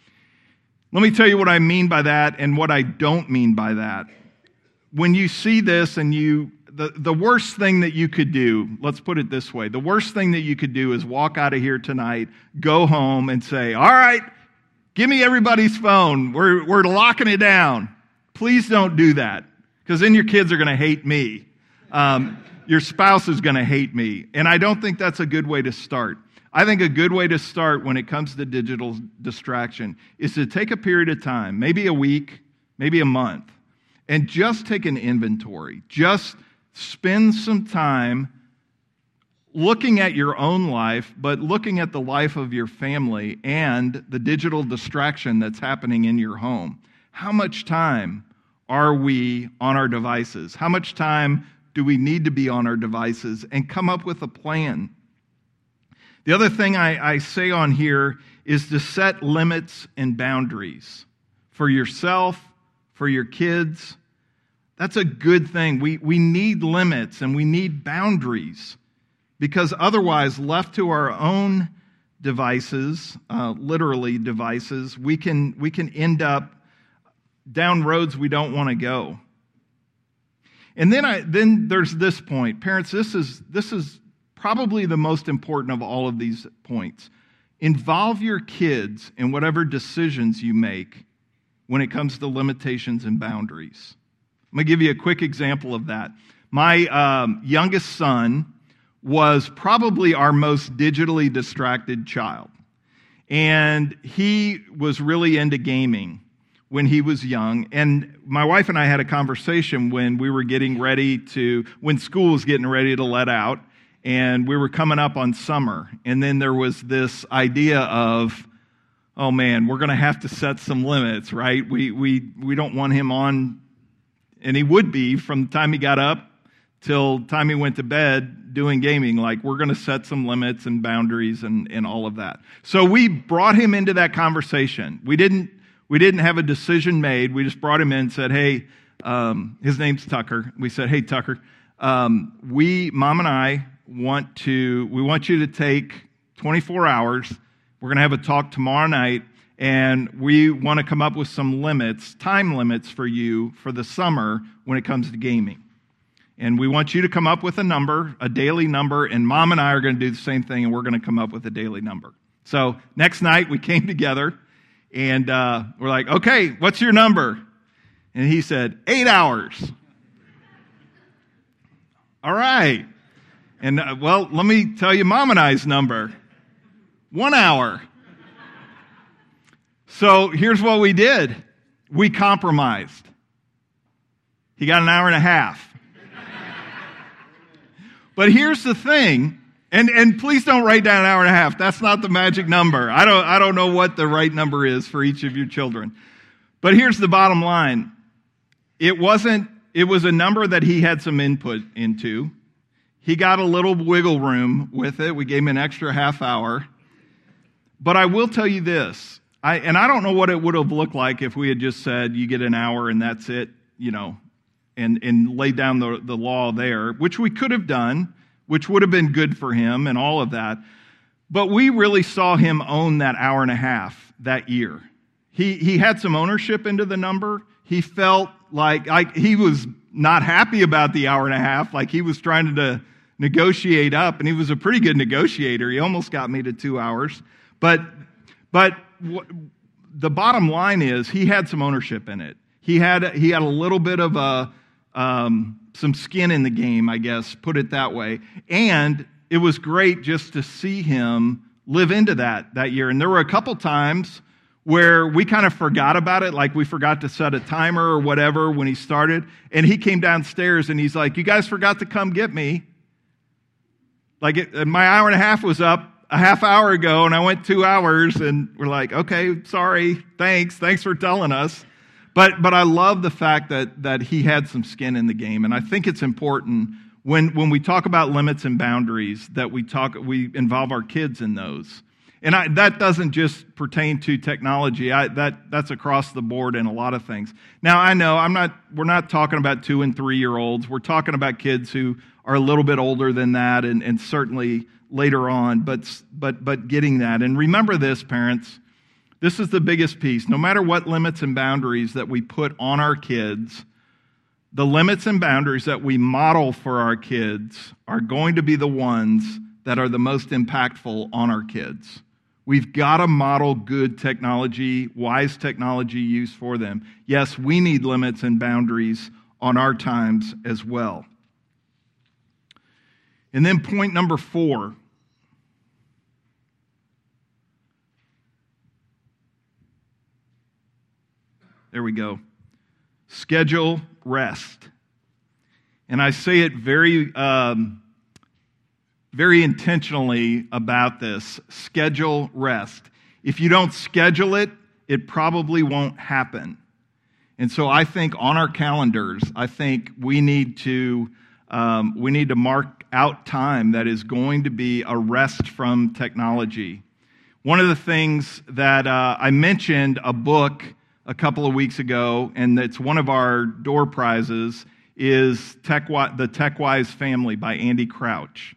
Let me tell you what I mean by that and what I don't mean by that. When you see this and you, the, the worst thing that you could do, let's put it this way, the worst thing that you could do is walk out of here tonight, go home and say, all right, give me everybody's phone. We're, we're locking it down. Please don't do that, because then your kids are going to hate me. Um, your spouse is going to hate me. And I don't think that's a good way to start. I think a good way to start when it comes to digital distraction is to take a period of time, maybe a week, maybe a month, and just take an inventory. Just spend some time looking at your own life, but looking at the life of your family and the digital distraction that's happening in your home. How much time are we on our devices? How much time do we need to be on our devices? And come up with a plan. The other thing I, I say on here is to set limits and boundaries for yourself, for your kids. That's a good thing. We, we need limits and we need boundaries, because otherwise, left to our own devices, uh, literally devices, we can, we can end up down roads we don't want to go. And then I then there's this point. Parents, this is this is probably the most important of all of these points. Involve your kids in whatever decisions you make when it comes to limitations and boundaries. I'm going to give you a quick example of that. My um, youngest son was probably our most digitally distracted child. And he was really into gaming when he was young. And my wife and I had a conversation when we were getting ready to, when school was getting ready to let out, and we were coming up on summer. And then there was this idea of, oh man, we're going to have to set some limits, right? We, we, we don't want him on, and he would be from the time he got up till the time he went to bed doing gaming. Like, we're going to set some limits and boundaries and, and all of that. So we brought him into that conversation. We didn't We didn't have a decision made. We just brought him in and said, hey, um, his name's Tucker. We said, hey, Tucker, um, we, Mom and I, want to, we want you to take twenty-four hours. We're going to have a talk tomorrow night, and we want to come up with some limits, time limits for you for the summer when it comes to gaming. And we want you to come up with a number, a daily number, and Mom and I are going to do the same thing, and we're going to come up with a daily number. So next night we came together, and uh, we're like, okay, what's your number? And he said, eight hours. All right. And, uh, well, let me tell you Mom and I's number. One hour. So here's what we did. We compromised. He got an hour and a half. But here's the thing. And and please don't write down an hour and a half. That's not the magic number. I don't I don't know what the right number is for each of your children. But here's the bottom line. It wasn't it was a number that he had some input into. He got a little wiggle room with it. We gave him an extra half hour. But I will tell you this. I and I don't know what it would have looked like if we had just said you get an hour and that's it, you know, and, and laid down the, the law there, which we could have done, which would have been good for him and all of that. But we really saw him own that hour and a half that year. He, he had some ownership into the number. He felt like, like he was not happy about the hour and a half, like he was trying to negotiate up, and he was a pretty good negotiator. He almost got me to two hours. But, but w- the bottom line is he had some ownership in it. He had, he had a little bit of a, um, some skin in the game, I guess, put it that way. And it was great just to see him live into that that year. And there were a couple times where we kind of forgot about it, like we forgot to set a timer or whatever when he started. And he came downstairs and he's like, "You guys forgot to come get me." Like it, my hour and a half was up a half hour ago, and I went two hours, and we're like, "Okay, sorry, thanks, thanks for telling us." But but I love the fact that that he had some skin in the game, and I think it's important when when we talk about limits and boundaries that we talk we involve our kids in those. And I, that doesn't just pertain to technology. I, that that's across the board in a lot of things. Now I know I'm not. We're not talking about two and three year olds. We're talking about kids who are a little bit older than that, and, and certainly later on. But but but getting that. And remember this, parents. This is the biggest piece. No matter what limits and boundaries that we put on our kids, the limits and boundaries that we model for our kids are going to be the ones that are the most impactful on our kids. We've got to model good technology, wise technology use for them. Yes, we need limits and boundaries on our times as well. And then point number four. There we go. Schedule rest. And I say it very, um, very intentionally about this. Schedule rest. If you don't schedule it, it probably won't happen. And so I think on our calendars, I think we need to um, we need to mark out time that is going to be a rest from technology. One of the things that uh, I mentioned a book a couple of weeks ago, and it's one of our door prizes, is Tech, The TechWise Family by Andy Crouch.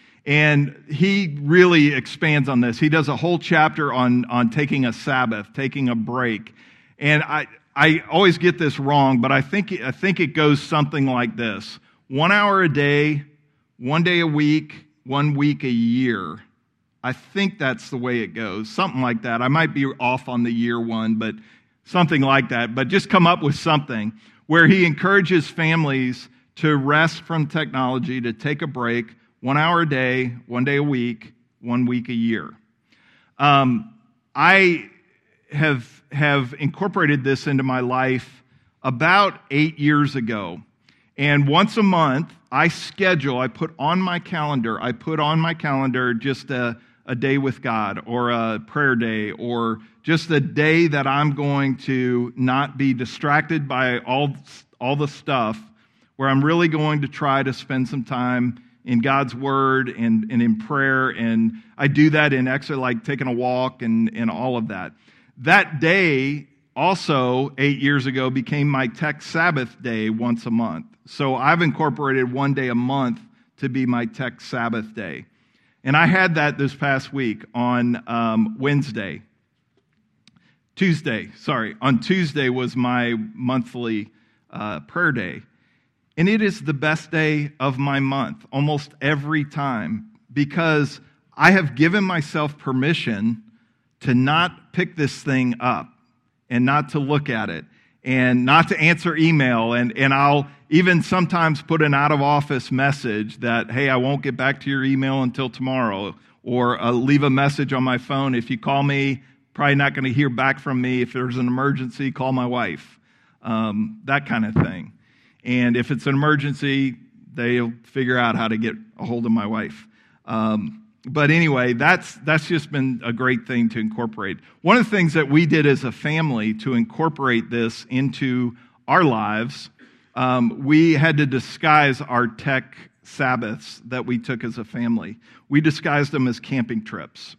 And he really expands on this. He does a whole chapter on, on taking a Sabbath, taking a break. And I I always get this wrong, but I think I think it goes something like this. One hour a day, one day a week, one week a year. I think that's the way it goes. Something like that. I might be off on the year one, but something like that. But just come up with something where he encourages families to rest from technology, to take a break, one hour a day, one day a week, one week a year. Um, I have have incorporated this into my life about eight years ago. And once a month, I schedule, I put on my calendar, I put on my calendar just a, a day with God or a prayer day or just a day that I'm going to not be distracted by all, all the stuff, where I'm really going to try to spend some time in God's Word and, and in prayer. And I do that in extra, like taking a walk and, and all of that. That day also, eight years ago, became my Tech Sabbath day once a month. So I've incorporated one day a month to be my Tech Sabbath day. And I had that this past week on um, Wednesday. Tuesday, sorry. On Tuesday was my monthly uh, prayer day. And it is the best day of my month, almost every time, because I have given myself permission to not pick this thing up and not to look at it and not to answer email. And, and I'll even sometimes put an out-of-office message that, hey, I won't get back to your email until tomorrow, or uh, leave a message on my phone. If you call me, probably not going to hear back from me. If there's an emergency, call my wife, um, that kind of thing. And if it's an emergency, they'll figure out how to get a hold of my wife. Um, but anyway, that's that's just been a great thing to incorporate. One of the things that we did as a family to incorporate this into our lives, um, we had to disguise our tech Sabbaths that we took as a family. We disguised them as camping trips.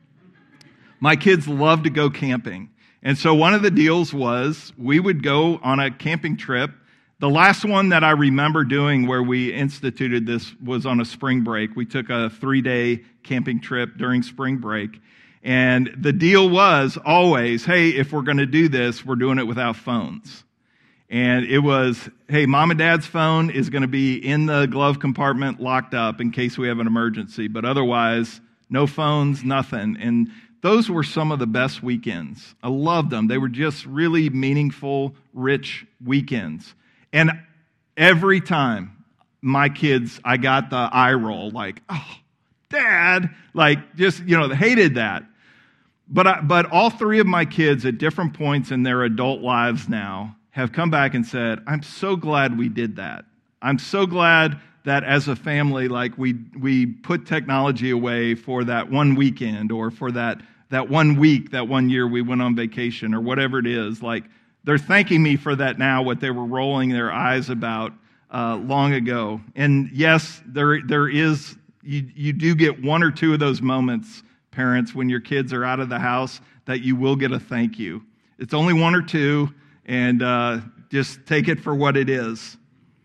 My kids love to go camping. And so one of the deals was we would go on a camping trip The last one that I remember doing where we instituted this was on a spring break. We took a three-day camping trip during spring break. And the deal was always, hey, if we're going to do this, we're doing it without phones. And it was, hey, mom and dad's phone is going to be in the glove compartment locked up in case we have an emergency. But otherwise, no phones, nothing. And those were some of the best weekends. I loved them. They were just really meaningful, rich weekends. And every time my kids, I got the eye roll, like, oh, Dad, like just, you know, hated that. But I, but all three of my kids at different points in their adult lives now have come back and said, I'm so glad we did that. I'm so glad that as a family, like we we put technology away for that one weekend or for that that one week, that one year we went on vacation or whatever it is. Like they're thanking me for that now, what they were rolling their eyes about uh, long ago. And yes, there there is, you, you do get one or two of those moments, parents, when your kids are out of the house that you will get a thank you. It's only one or two. And uh, just take it for what it is.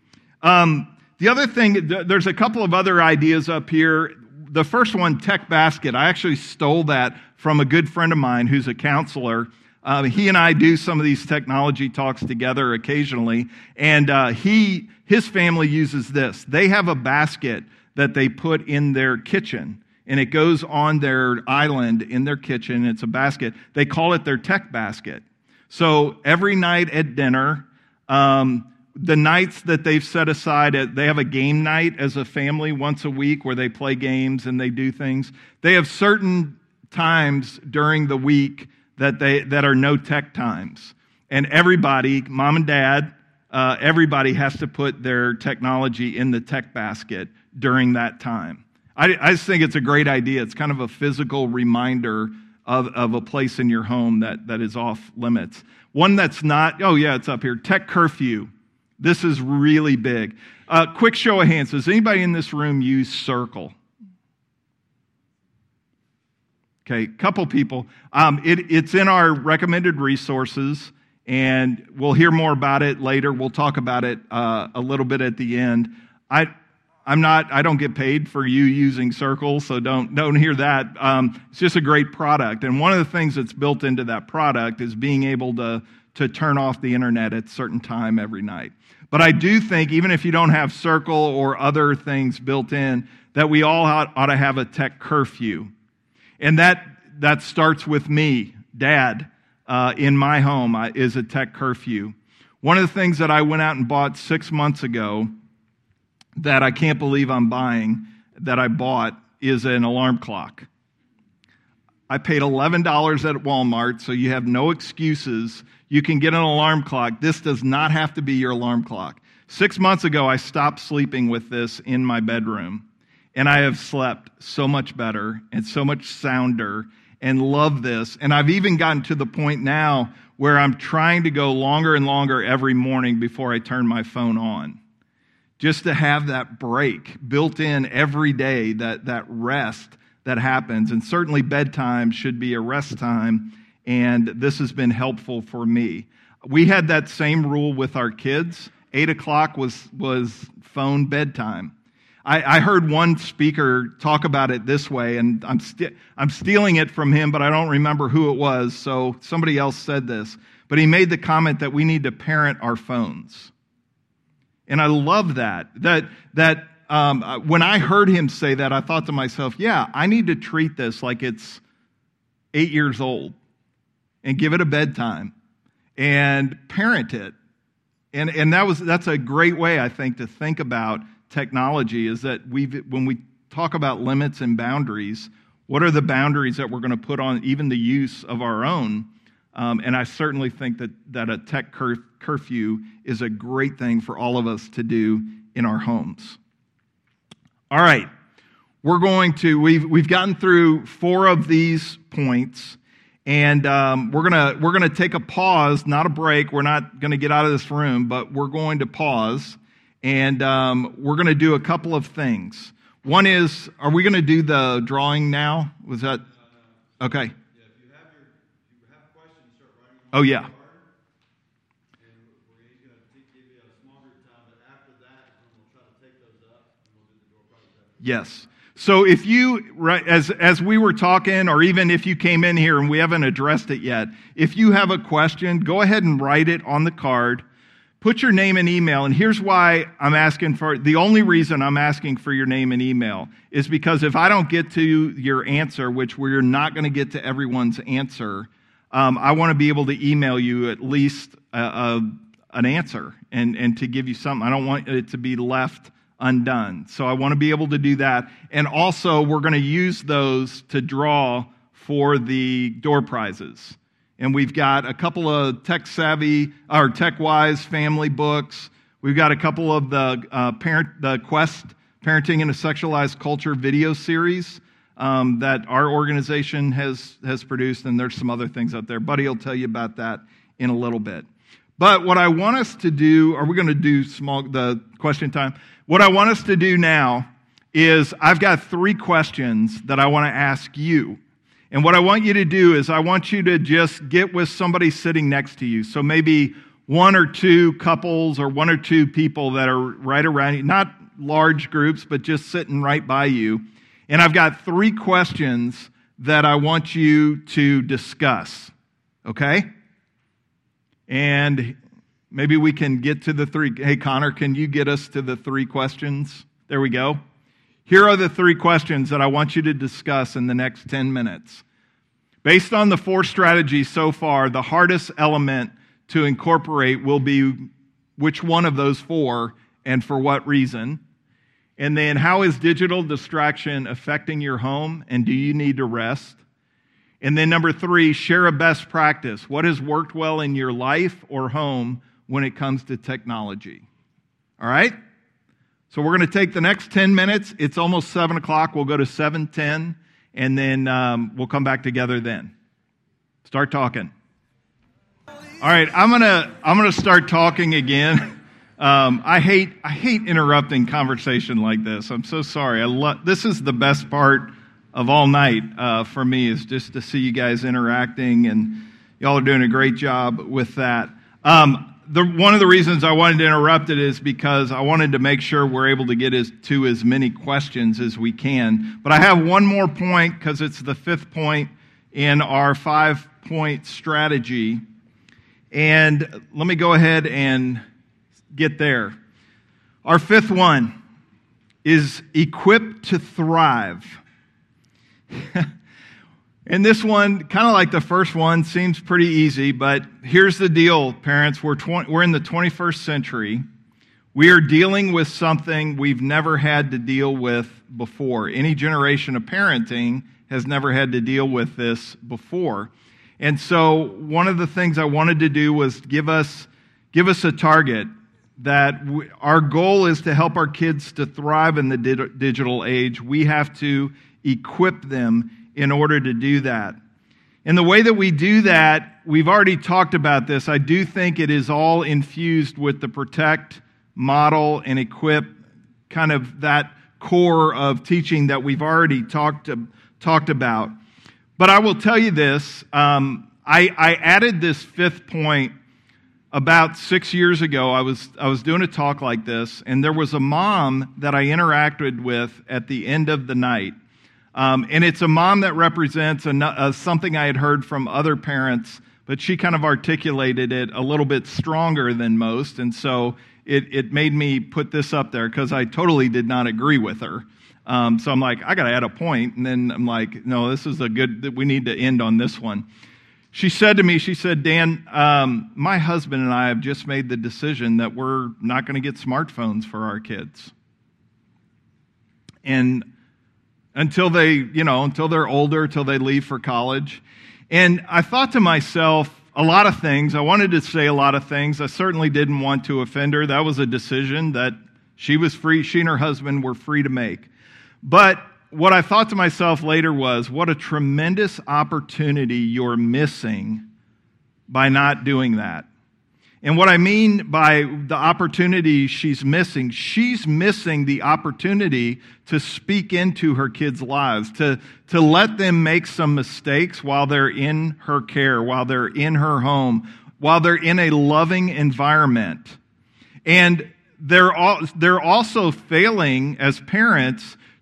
Um, the other thing, there's a couple of other ideas up here. The first one, Tech Basket, I actually stole that from a good friend of mine who's a counselor. Uh, he and I do some of these technology talks together occasionally, and uh, he his family uses this. They have a basket that they put in their kitchen, and it goes on their island in their kitchen. It's a basket. They call it their Tech Basket. So every night at dinner, um, the nights that they've set aside, they have a game night as a family once a week where they play games and they do things. They have certain times during the week that they that are no tech times. And everybody, mom and dad, uh, everybody has to put their technology in the Tech Basket during that time. I, I just think it's a great idea. It's kind of a physical reminder Of, of a place in your home that, that is off limits. One that's not, oh yeah, it's up here, tech curfew. This is really big. Uh, quick show of hands, does anybody in this room use Circle? Okay, couple people. Um, it, it's in our recommended resources, and we'll hear more about it later. We'll talk about it uh, a little bit at the end. I I'm not, I don't get paid for you using Circle, so don't don't hear that. Um, it's just a great product. And one of the things that's built into that product is being able to, to turn off the internet at a certain time every night. But I do think, even if you don't have Circle or other things built in, that we all ought, ought to have a tech curfew. And that that starts with me, Dad, uh, in my home uh, is a tech curfew. One of the things that I went out and bought six months ago that I can't believe I'm buying, that I bought, is an alarm clock. I paid eleven dollars at Walmart, so you have no excuses. You can get an alarm clock. This does not have to be your alarm clock. Six months ago, I stopped sleeping with this in my bedroom, and I have slept so much better and so much sounder and love this. And I've even gotten to the point now where I'm trying to go longer and longer every morning before I turn my phone on. Just to have that break built in every day, that, that rest that happens. And certainly bedtime should be a rest time, and this has been helpful for me. We had that same rule with our kids. Eight o'clock was, was phone bedtime. I, I heard one speaker talk about it this way, and I'm, st- I'm stealing it from him, but I don't remember who it was, so somebody else said this. But he made the comment that we need to parent our phones. And I love that. That that um, when I heard him say that, I thought to myself, yeah, I need to treat this like it's eight years old and give it a bedtime and parent it. And and that was that's a great way, I think, to think about technology, is that we when we talk about limits and boundaries, what are the boundaries that we're going to put on even the use of our own? Um, and I certainly think that, that a tech cur- curfew is a great thing for all of us to do in our homes. All right, we're going to, we've, we've gotten through four of these points, and um, we're gonna we're gonna take a pause, not a break. We're not gonna get out of this room, but we're going to pause, and um, we're gonna do a couple of things. One is, are we gonna do the drawing now? Was that, okay. Oh, yeah. Yes. So if you, right, as, as we were talking, or even if you came in here and we haven't addressed it yet, if you have a question, go ahead and write it on the card. Put your name and email, and here's why I'm asking for, the only reason I'm asking for your name and email is because if I don't get to your answer, which we're not going to get to everyone's answer, um, I want to be able to email you at least a, a, an answer and, and to give you something. I don't want it to be left undone. So I want to be able to do that. And also, we're going to use those to draw for the door prizes. And we've got a couple of tech-savvy, or tech-wise family books. We've got a couple of the uh, parent, the Quest Parenting in a Sexualized Culture video series um, that our organization has, has produced, and there's some other things out there. Buddy will tell you about that in a little bit. But what I want us to do, are we going to do small the question time? What I want us to do now is I've got three questions that I want to ask you. And what I want you to do is I want you to just get with somebody sitting next to you. So maybe one or two couples or one or two people that are right around you, not large groups, but just sitting right by you. And I've got three questions that I want you to discuss, okay? And maybe we can get to the three. Hey, Connor, can you get us to the three questions? There we go. Here are the three questions that I want you to discuss in the next ten minutes. Based on the four strategies so far, the hardest element to incorporate will be which one of those four and for what reason. And then, how is digital distraction affecting your home, and do you need to rest? And then number three, share a best practice. What has worked well in your life or home when it comes to technology? All right? So we're going to take the next ten minutes. It's almost seven o'clock. We'll go to seven ten, and then um, we'll come back together then. Start talking. All right, I'm gonna I'm gonna start talking again. Um, I hate I hate interrupting conversation like this. I'm so sorry. I lo- this is the best part of all night uh, for me, is just to see you guys interacting, and y'all are doing a great job with that. Um, The, one of the reasons I wanted to interrupt it is because I wanted to make sure we're able to get as, to as many questions as we can. But I have one more point, because it's the fifth point in our five-point strategy. And let me go ahead and get there. Our fifth one is equipped to thrive. And this one, kind of like the first one, seems pretty easy, but here's the deal, parents. We're twenty, we're in the twenty-first century. We are dealing with something we've never had to deal with before. Any generation of parenting has never had to deal with this before. And so one of the things I wanted to do was give us, give us a target that we, our goal is to help our kids to thrive in the di- digital age. We have to equip them in order to do that. And the way that we do that, we've already talked about this. I do think it is all infused with the protect, model, and equip, kind of that core of teaching that we've already talked, talked about. But I will tell you this, um, I, I added this fifth point about six years ago. I was, I was doing a talk like this, and there was a mom that I interacted with at the end of the night. Um, and it's a mom that represents a, a, something I had heard from other parents, but she kind of articulated it a little bit stronger than most. And so it, it made me put this up there, because I totally did not agree with her. Um, so I'm like, I got to add a point. And then I'm like, no, this is a good, we need to end on this one. She said to me, she said, Dan, um, my husband and I have just made the decision that we're not going to get smartphones for our kids. And until they, you know, until they're older, till they leave for college. And I thought to myself a lot of things. I wanted to say a lot of things. I certainly didn't want to offend her. That was a decision that she was free, she and her husband were free to make. But what I thought to myself later was, what a tremendous opportunity you're missing by not doing that. And what I mean by the opportunity she's missing, she's missing the opportunity to speak into her kids' lives, to, to let them make some mistakes while they're in her care, while they're in her home, while they're in a loving environment. And they're all, they're also failing as parents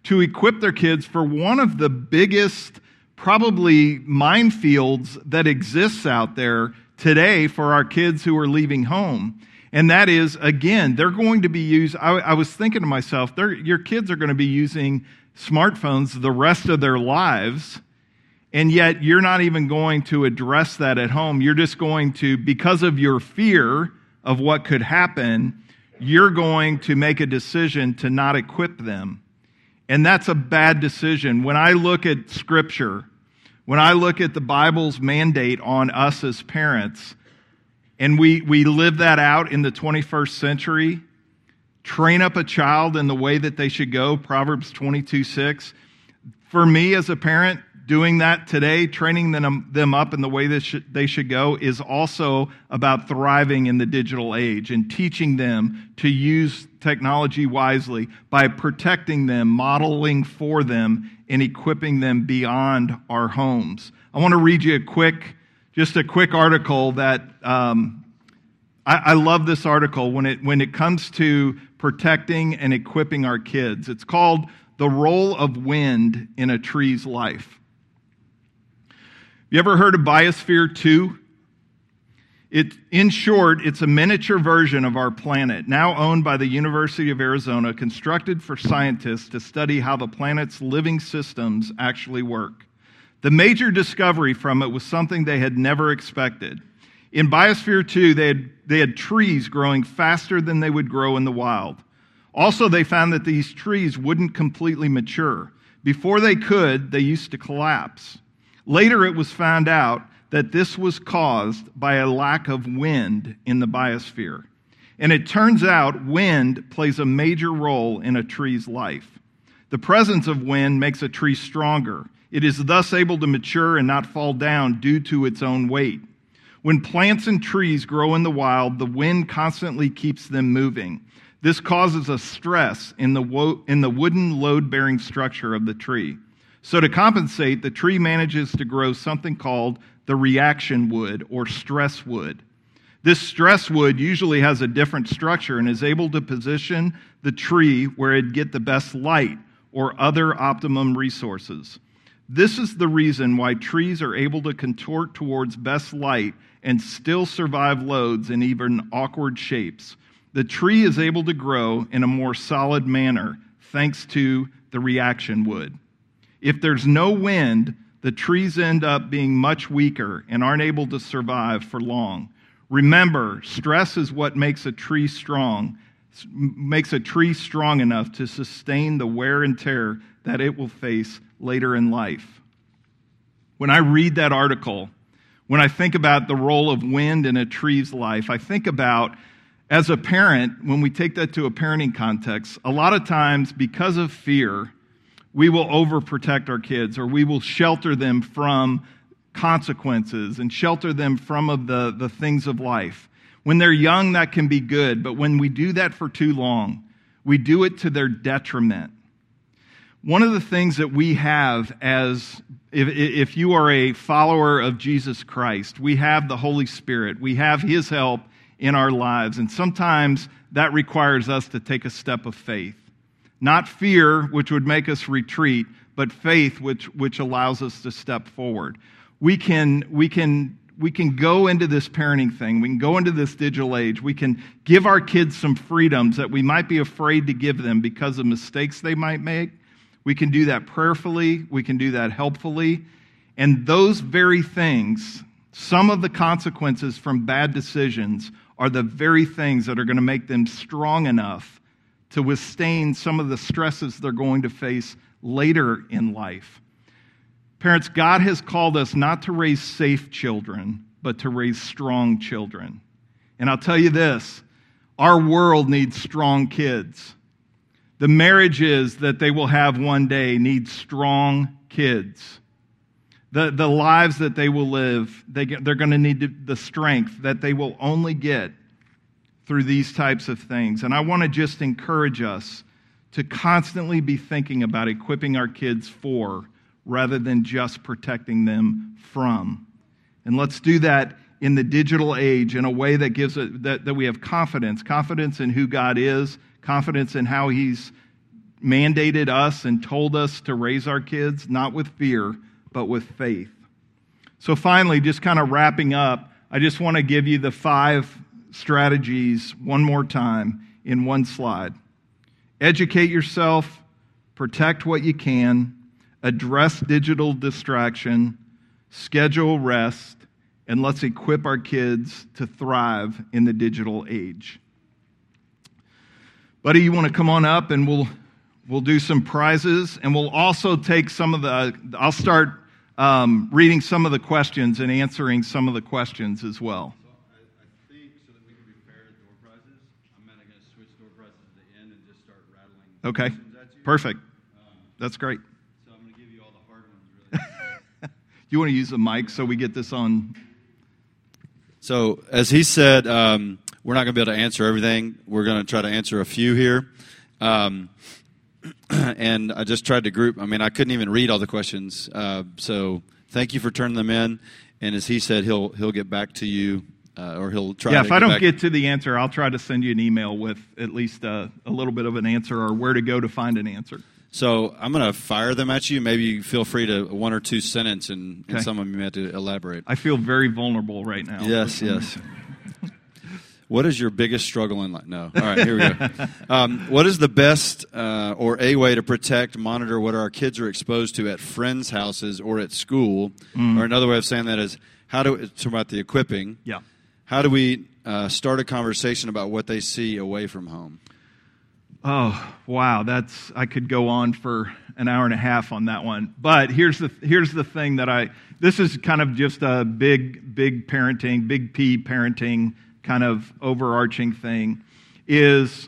to equip their kids for one of the biggest, probably, minefields that exists out there today for our kids who are leaving home. And that is, again, they're going to be used. I, I was thinking to myself, your kids are going to be using smartphones the rest of their lives, and yet you're not even going to address that at home. You're just going to, because of your fear of what could happen, you're going to make a decision to not equip them. And that's a bad decision. When I look at Scripture, when I look at the Bible's mandate on us as parents, and we, we live that out in the twenty-first century, train up a child in the way that they should go, Proverbs twenty-two six. For me as a parent, doing that today, training them, them up in the way that should, they should go, is also about thriving in the digital age and teaching them to use technology wisely by protecting them, modeling for them, and equipping them beyond our homes. I want to read you a quick, just a quick article that um, I, I love this article when it when it comes to protecting and equipping our kids. It's called "The Role of Wind in a Tree's Life." You ever heard of Biosphere two? It, in short, it's a miniature version of our planet, now owned by the University of Arizona, constructed for scientists to study how the planet's living systems actually work. The major discovery from it was something they had never expected. In Biosphere two, they had, they had trees growing faster than they would grow in the wild. Also, they found that these trees wouldn't completely mature. Before they could, they used to collapse. Later, it was found out that this was caused by a lack of wind in the biosphere. And it turns out wind plays a major role in a tree's life. The presence of wind makes a tree stronger. It is thus able to mature and not fall down due to its own weight. When plants and trees grow in the wild, the wind constantly keeps them moving. This causes a stress in the, wo- in the wooden load-bearing structure of the tree. So to compensate, the tree manages to grow something called the reaction wood or stress wood. This stress wood usually has a different structure and is able to position the tree where it'd get the best light or other optimum resources. This is the reason why trees are able to contort towards best light and still survive loads in even awkward shapes. The tree is able to grow in a more solid manner thanks to the reaction wood. If there's no wind, the trees end up being much weaker and aren't able to survive for long. Remember, stress is what makes a tree strong, makes a tree strong enough to sustain the wear and tear that it will face later in life. When I read that article, when I think about the role of wind in a tree's life, I think about, as a parent, when we take that to a parenting context, a lot of times because of fear, we will overprotect our kids, or we will shelter them from consequences and shelter them from of the, the things of life. When they're young, that can be good, but when we do that for too long, we do it to their detriment. One of the things that we have as, if, if you are a follower of Jesus Christ, we have the Holy Spirit. We have His help in our lives, and sometimes that requires us to take a step of faith. Not fear, which would make us retreat, but faith, which, which allows us to step forward. We can, we can, we can go into this parenting thing. We can go into this digital age. We can give our kids some freedoms that we might be afraid to give them because of mistakes they might make. We can do that prayerfully. We can do that helpfully. And those very things, some of the consequences from bad decisions, are the very things that are going to make them strong enough to withstand some of the stresses they're going to face later in life. Parents, God has called us not to raise safe children, but to raise strong children. And I'll tell you this, our world needs strong kids. The marriages that they will have one day need strong kids. The, the lives that they will live, they get, they're going to need the strength that they will only get through these types of things. And I want to just encourage us to constantly be thinking about equipping our kids for, rather than just protecting them from. And let's do that in the digital age in a way that gives it, that, that we have confidence, confidence in who God is, confidence in how He's mandated us and told us to raise our kids, not with fear, but with faith. So finally, just kind of wrapping up, I just want to give you the five strategies one more time in one slide. Educate yourself, protect what you can, address digital distraction, schedule rest, and let's equip our kids to thrive in the digital age. Buddy, you want to come on up and we'll we'll do some prizes, and we'll also take some of the, I'll start um, reading some of the questions and answering some of the questions as well. So I, I think so that we can be fair to door prizes, I'm going to switch door prizes at the end and just start rattling Okay, questions at you. perfect. Um, That's great. so I'm going to give you all the hard ones really. You want to use the mic so we get this on? So, as he said, um, we're not going to be able to answer everything. We're going to try to answer a few here. Um, and I just tried to group. I mean, I couldn't even read all the questions. Uh, so, thank you for turning them in. And as he said, he'll he'll get back to you, uh, or he'll try Yeah, to if I get don't back. get to the answer, I'll try to send you an email with at least a, a little bit of an answer or where to go to find an answer. So, I'm going to fire them at you. Maybe you feel free to one or two sentence, and, and Okay. some of them you have to elaborate. I feel very vulnerable right now. Yes, yes. What is your biggest struggle in life? No. All right, here we go. Um, what is the best uh, or a way to protect, monitor what our kids are exposed to at friends' houses or at school? Mm. Or another way of saying that is, how do it's about the equipping? Yeah. How do we uh, start a conversation about what they see away from home? Oh, wow, that's I could go on for an hour and a half on that one. But here's the here's the thing that I this is kind of just a big big parenting, big P parenting kind of overarching thing is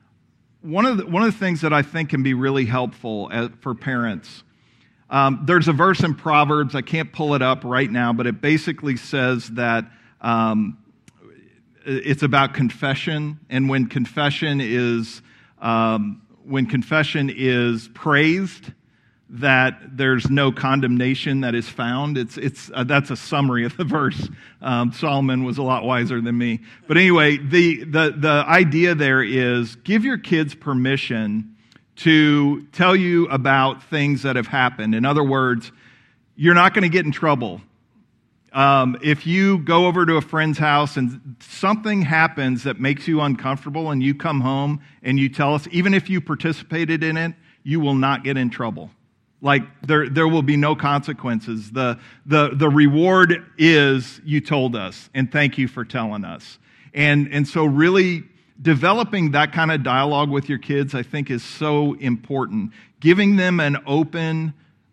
one of the, one of the things that I think can be really helpful as, for parents. Um, there's a verse in Proverbs, I can't pull it up right now, but it basically says that um, it's about confession, and when confession is Um, when confession is praised, that there's no condemnation that is found. It's it's uh, that's a summary of the verse. Um, Solomon was a lot wiser than me. But anyway, the the the idea there is give your kids permission to tell you about things that have happened. In other words, you're not going to get in trouble. Um, if you go over to a friend's house and something happens that makes you uncomfortable and you come home and you tell us, even if you participated in it, you will not get in trouble. Like there, there will be no consequences. The, the, the reward is you told us, and thank you for telling us. And, and so really developing that kind of dialogue with your kids, I think, is so important. Giving them an open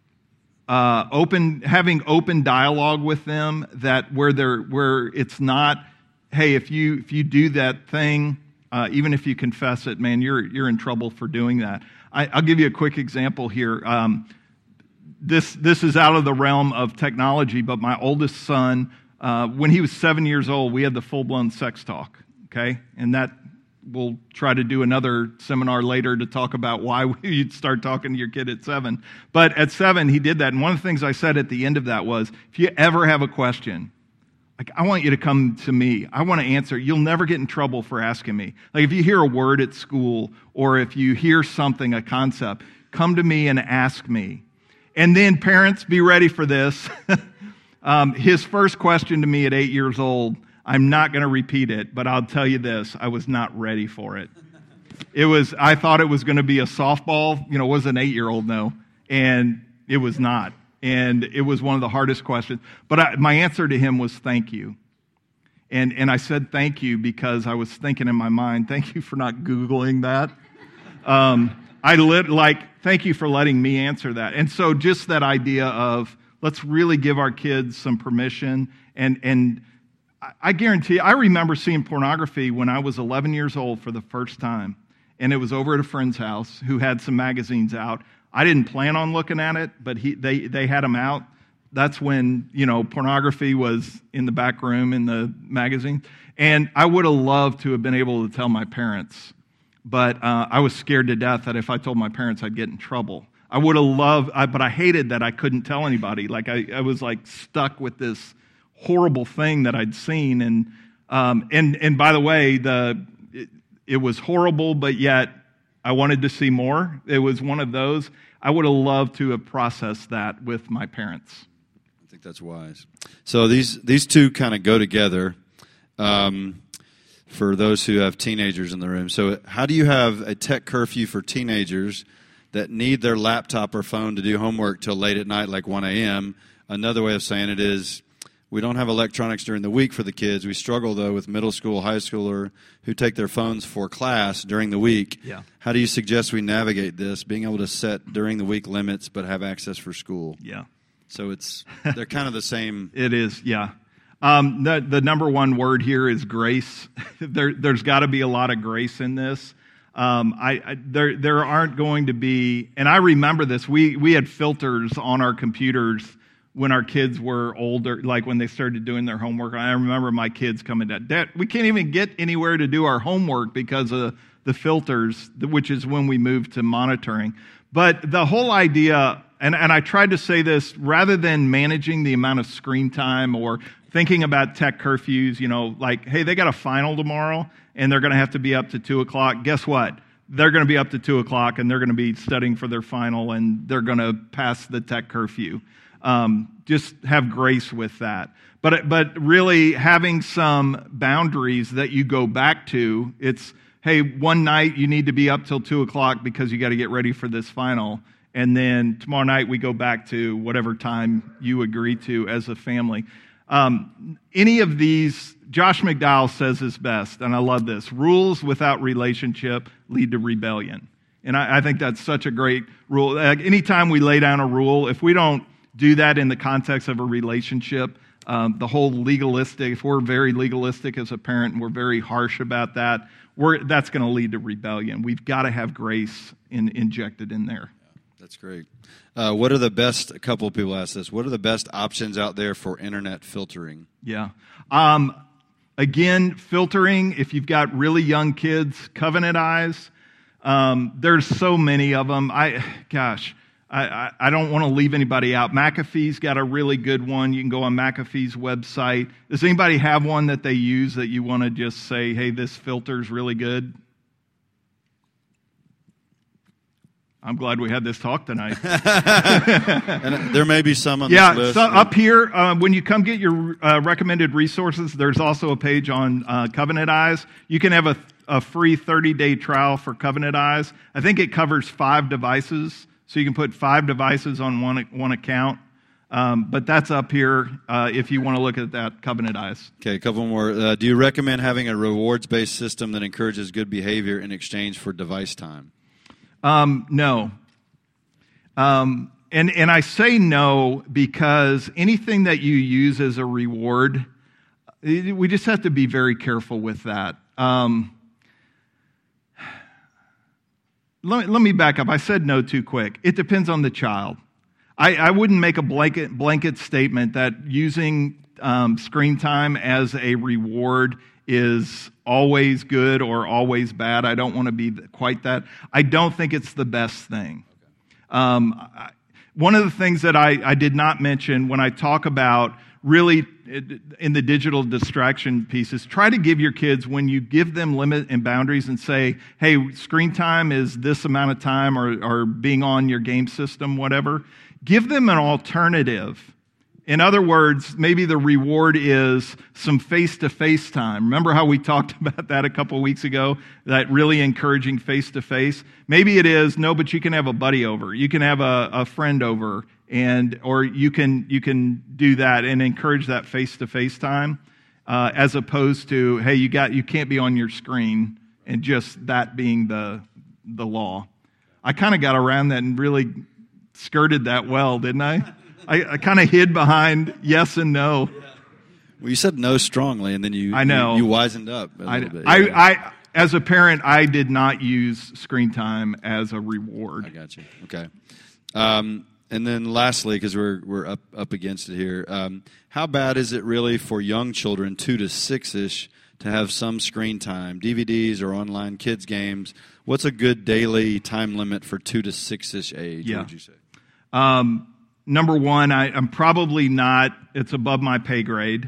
Uh, open, having open dialogue with them that where they're where it's not, hey, if you if you do that thing, uh, even if you confess it, man, you're you're in trouble for doing that. I, I'll give you a quick example here. Um, this this is out of the realm of technology, but my oldest son, uh, when he was seven years old, we had the full blown sex talk. Okay, and that. We'll try to do another seminar later to talk about why you'd start talking to your kid at seven. But at seven, he did that. And one of the things I said at the end of that was, if you ever have a question, like, I want you to come to me. I want to answer. You'll never get in trouble for asking me. Like, if you hear a word at school or if you hear something, a concept, come to me and ask me. And then parents, be ready for this. um, his first question to me at eight years old, I'm not going to repeat it, but I'll tell you this, I was not ready for it. It was, I thought it was going to be a softball, you know, it was an eight-year-old, no, and it was not. And it was one of the hardest questions. But I, my answer to him was thank you. And, and I said thank you because I was thinking in my mind, thank you for not Googling that. Um, I lit, like, thank you for letting me answer that. And so just that idea of let's really give our kids some permission and and I guarantee, I remember seeing pornography when I was eleven years old for the first time. And it was over at a friend's house who had some magazines out. I didn't plan on looking at it, but he, they, they had them out. That's when, you know, pornography was in the back room in the magazine. And I would have loved to have been able to tell my parents. But uh, I was scared to death that if I told my parents, I'd get in trouble. I would have loved, I, but I hated that I couldn't tell anybody. Like I, I was like stuck with this horrible thing that I'd seen, and um, and and by the way, the it, it was horrible, but yet I wanted to see more. It was one of those. I would have loved to have processed that with my parents. I think that's wise. So these these two kind of go together um, for those who have teenagers in the room. So how do you have a tech curfew for teenagers that need their laptop or phone to do homework till late at night, like one a.m.? Another way of saying it is, we don't have electronics during the week for the kids. We struggle, though, with middle school, high schooler who take their phones for class during the week. Yeah. How do you suggest we navigate this, being able to set during the week limits but have access for school? Yeah. So it's they're kind of the same. It is, yeah. Um, the, the number one word here is grace. there, there's got to be a lot of grace in this. Um, I, I there there aren't going to be, and I remember this. We we had filters on our computers when our kids were older, like when they started doing their homework. I remember my kids coming to, Dad, we can't even get anywhere to do our homework because of the filters, which is when we moved to monitoring. But the whole idea, and, and I tried to say this, rather than managing the amount of screen time or thinking about tech curfews, you know, like, hey, they got a final tomorrow and they're going to have to be up to two o'clock. Guess what? They're going to be up to two o'clock and they're going to be studying for their final and they're going to pass the tech curfew. Um, just have grace with that. But but really having some boundaries that you go back to. It's, hey, one night you need to be up till two o'clock because you got to get ready for this final. And then tomorrow night we go back to whatever time you agree to as a family. Um, any of these, Josh McDowell says this best, and I love this. Rules without relationship lead to rebellion. And I, I think that's such a great rule. Like, anytime we lay down a rule, if we don't do that in the context of a relationship, um, the whole legalistic, if we're very legalistic as a parent and we're very harsh about that, we're, that's going to lead to rebellion. We've got to have grace in, injected in there. Yeah, that's great. Uh, what are the best, a couple of people ask this, what are the best options out there for internet filtering? Yeah. Um, again, filtering, if you've got really young kids, Covenant Eyes, um, there's so many of them. I, gosh, I, I don't want to leave anybody out. McAfee's got a really good one. You can go on McAfee's website. Does anybody have one that they use that you want to just say, hey, this filter's really good? I'm glad we had this talk tonight. And there may be some on yeah, this list. So up here, uh, when you come get your uh, recommended resources, there's also a page on uh, Covenant Eyes. You can have a, a free thirty-day trial for Covenant Eyes. I think it covers five devices. So you can put five devices on one one account, um, but that's up here uh, if you want to look at that Covenant Eyes. Okay, a couple more. Uh, do you recommend having a rewards-based system that encourages good behavior in exchange for device time? Um, no. Um, and, and I say no because anything that you use as a reward, we just have to be very careful with that. Um Let me, let me back up. I said no too quick. It depends on the child. I, I wouldn't make a blanket blanket statement that using um, screen time as a reward is always good or always bad. I don't want to be quite that. I don't think it's the best thing. Um, I, one of the things that I, I did not mention when I talk about really in the digital distraction pieces, try to give your kids, when you give them limit and boundaries and say, hey, screen time is this amount of time, or, or being on your game system, whatever, give them an alternative. In other words, maybe the reward is some face-to-face time. Remember how we talked about that a couple weeks ago, that really encouraging face-to-face? Maybe it is, no, but you can have a buddy over. You can have a, a friend over. And or you can you can do that and encourage that face-to-face time, uh, as opposed to, hey, you got you can't be on your screen, and just that being the the law. I kind of got around that and really skirted that well, didn't I? I, I kind of hid behind yes and no. Well, you said no strongly, and then you I know you, you wisened up a I, little bit. I, Yeah. I as a parent, I did not use screen time as a reward. I got you. Okay. Um, And then lastly, because we're we're up up against it here, um, how bad is it really for young children, two to six-ish, to have some screen time, D V Ds or online kids games? What's a good daily time limit for two to six-ish age? Yeah. What would you say? Um, number one, I, I'm probably not. It's above my pay grade.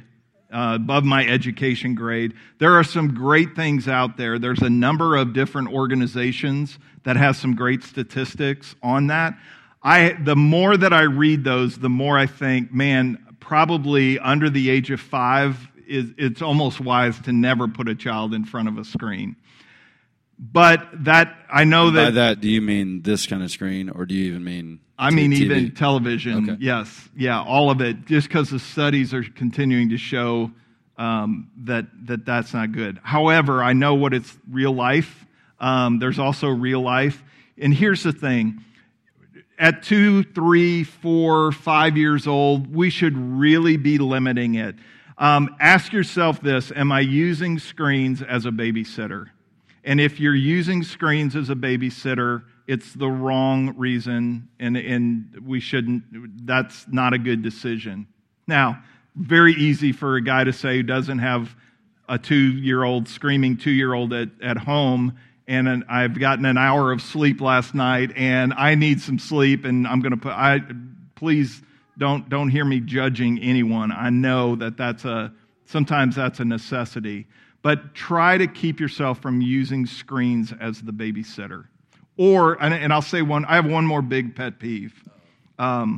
uh, above my education grade. There are some great things out there. There's a number of different organizations that have some great statistics on that. I, the more that I read those, the more I think, man, probably under the age of five, is it's almost wise to never put a child in front of a screen. But that, I know that... By that, do you mean this kind of screen, or do you even mean I mean T V? even television, okay. Yes. Yeah, all of it, just because the studies are continuing to show um, that, that that's not good. However, I know what it's real life. Um, there's also real life. And here's the thing. At two, three, four, five years old, we should really be limiting it. Um, ask yourself this, am I using screens as a babysitter? And if you're using screens as a babysitter, it's the wrong reason, and, and we shouldn't, that's not a good decision. Now, very easy for a guy to say who doesn't have a two-year-old, screaming two-year-old at, at home, and an, I've gotten an hour of sleep last night, and I need some sleep, and I'm going to put, I please don't don't hear me judging anyone. I know that that's a, sometimes that's a necessity. But try to keep yourself from using screens as the babysitter. Or, and, and I'll say one, I have one more big pet peeve. Um,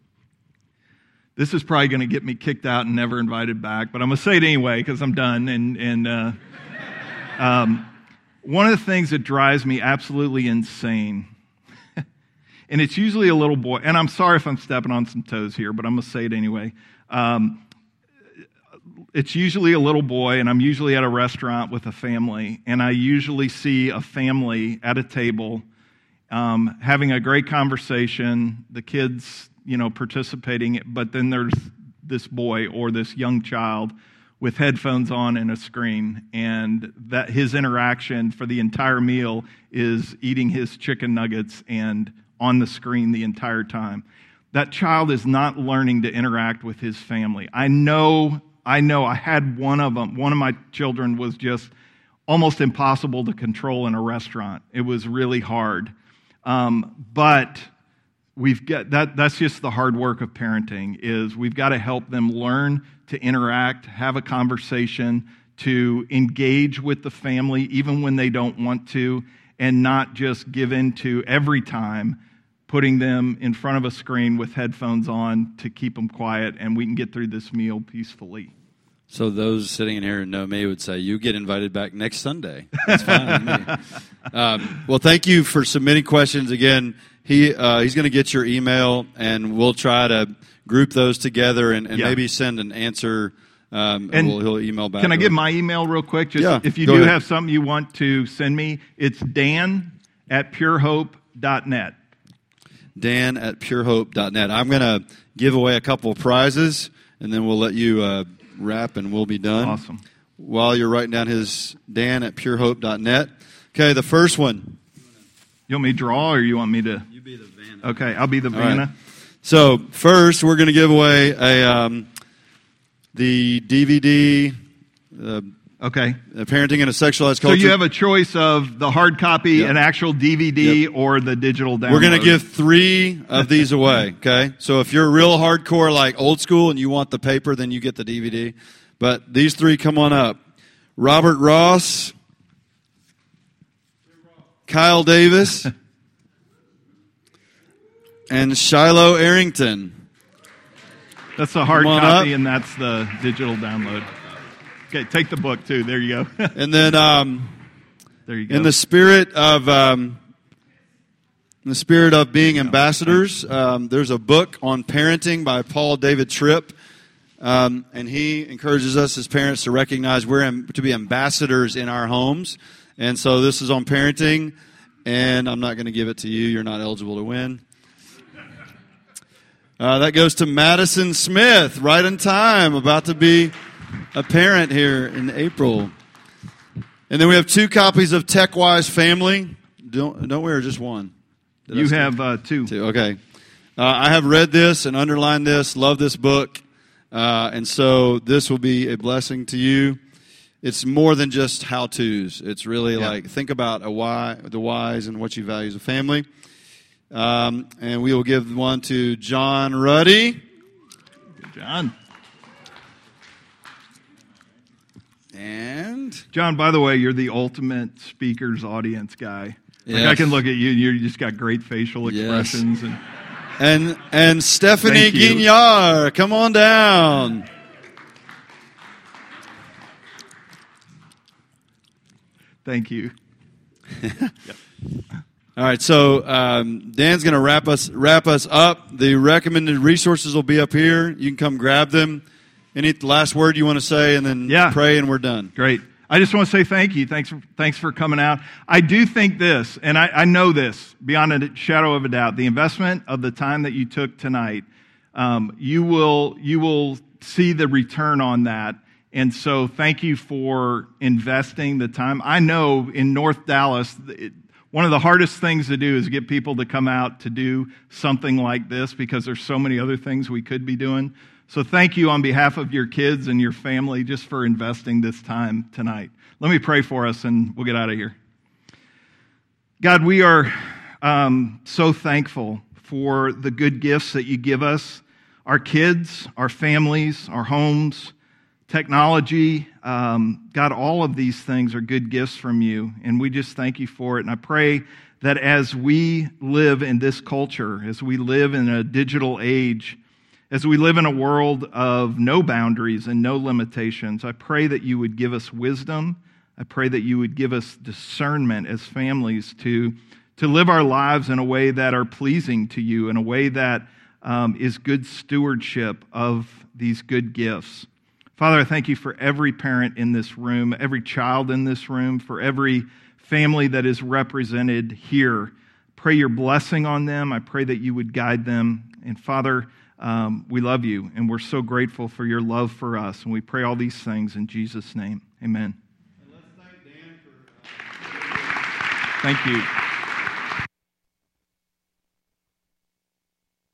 this is probably going to get me kicked out and never invited back, but I'm going to say it anyway because I'm done. And, and uh, um, one of the things that drives me absolutely insane, and it's usually a little boy, and I'm sorry if I'm stepping on some toes here, but I'm going to say it anyway. Um, It's usually a little boy, and I'm usually at a restaurant with a family, and I usually see a family at a table um, having a great conversation, the kids, you know, participating, but then there's this boy or this young child with headphones on and a screen, and that his interaction for the entire meal is eating his chicken nuggets and on the screen the entire time. That child is not learning to interact with his family. I know... I know I had one of them. One of my children was just almost impossible to control in a restaurant. It was really hard. Um, but we've got that. That's just the hard work of parenting. Is we've got to help them learn to interact, have a conversation, to engage with the family even when they don't want to, and not just give in to every time putting them in front of a screen with headphones on to keep them quiet, and we can get through this meal peacefully. So those sitting in here and know me would say, you get invited back next Sunday. That's fine with me. Um, well, thank you for submitting questions. Again, he uh, he's going to get your email, and we'll try to group those together and, and yeah. maybe send an answer. Um, and we'll, he'll email back. Can I give my email real quick? Just yeah, if you do ahead. have something you want to send me, it's Dan at purehope dot net. Dan at purehope dot net. I'm going to give away a couple of prizes, and then we'll let you uh, wrap, and we'll be done. Awesome. While you're writing down his Dan at purehope dot net. Okay, the first one. You want me to draw, or you want me to? You be the Vanna. Okay, I'll be the Vanna. Right. So first, we're going to give away a um, the D V D. Uh, Okay. Parenting in a Sexualized Culture. So you have a choice of the hard copy, yep. an actual D V D, yep. or the digital download. We're going to give three of these away, okay? So if you're real hardcore, like old school, and you want the paper, then you get the D V D. But these three, come on up. Robert Ross, Kyle Davis, and Shiloh Arrington. That's the hard Come copy, up. and that's the digital download. Okay, take the book too. There you go. And then, um, there you go. In the spirit of, um, in the spirit of being ambassadors, um, there's a book on parenting by Paul David Tripp, um, and he encourages us as parents to recognize we're am- to be ambassadors in our homes. And so this is on parenting, and I'm not going to give it to you. You're not eligible to win. Uh, that goes to Madison Smith, right in time, about to be a parent here in April. And then we have two copies of TechWise Family. Don't, don't we, or just one? Did you have uh, two. Two, okay. Uh, I have read this and underlined this, love this book. Uh, and so this will be a blessing to you. It's more than just how-tos. It's really yeah. like, think about a why, the whys and what you value as a family. Um, and we will give one to John Ruddy. Good, John. And John, by the way, you're the ultimate speaker's audience guy. Like Yes. I can look at you and you just got great facial Yes. expressions. And and and Stephanie Thank you. Guignard, come on down. thank you. All right, so um, Dan's going to wrap us wrap us up. The recommended resources will be up here. You can come grab them. Any last word you want to say, and then Yeah. pray, and we're done. Great. I just want to say thank you. Thanks for, thanks for coming out. I do think this, and I, I know this beyond a shadow of a doubt, the investment of the time that you took tonight, um, you will you will see the return on that. And so thank you for investing the time. I know in North Dallas, it, one of the hardest things to do is get people to come out to do something like this because there's so many other things we could be doing. So thank you on behalf of your kids and your family just for investing this time tonight. Let me pray for us and we'll get out of here. God, we are um, so thankful for the good gifts that you give us, our kids, our families, our homes, technology. Um, God, all of these things are good gifts from you, and we just thank you for it. And I pray that as we live in this culture, as we live in a digital age, as we live in a world of no boundaries and no limitations, I pray that you would give us wisdom. I pray that you would give us discernment as families to, to live our lives in a way that are pleasing to you, in a way that um, is good stewardship of these good gifts. Father, I thank you for every parent in this room, every child in this room, for every family that is represented here. Pray your blessing on them. I pray that you would guide them. And Father, um, we love you, and we're so grateful for your love for us. And we pray all these things in Jesus' name. Amen. And let's thank Dan for, uh... Thank you.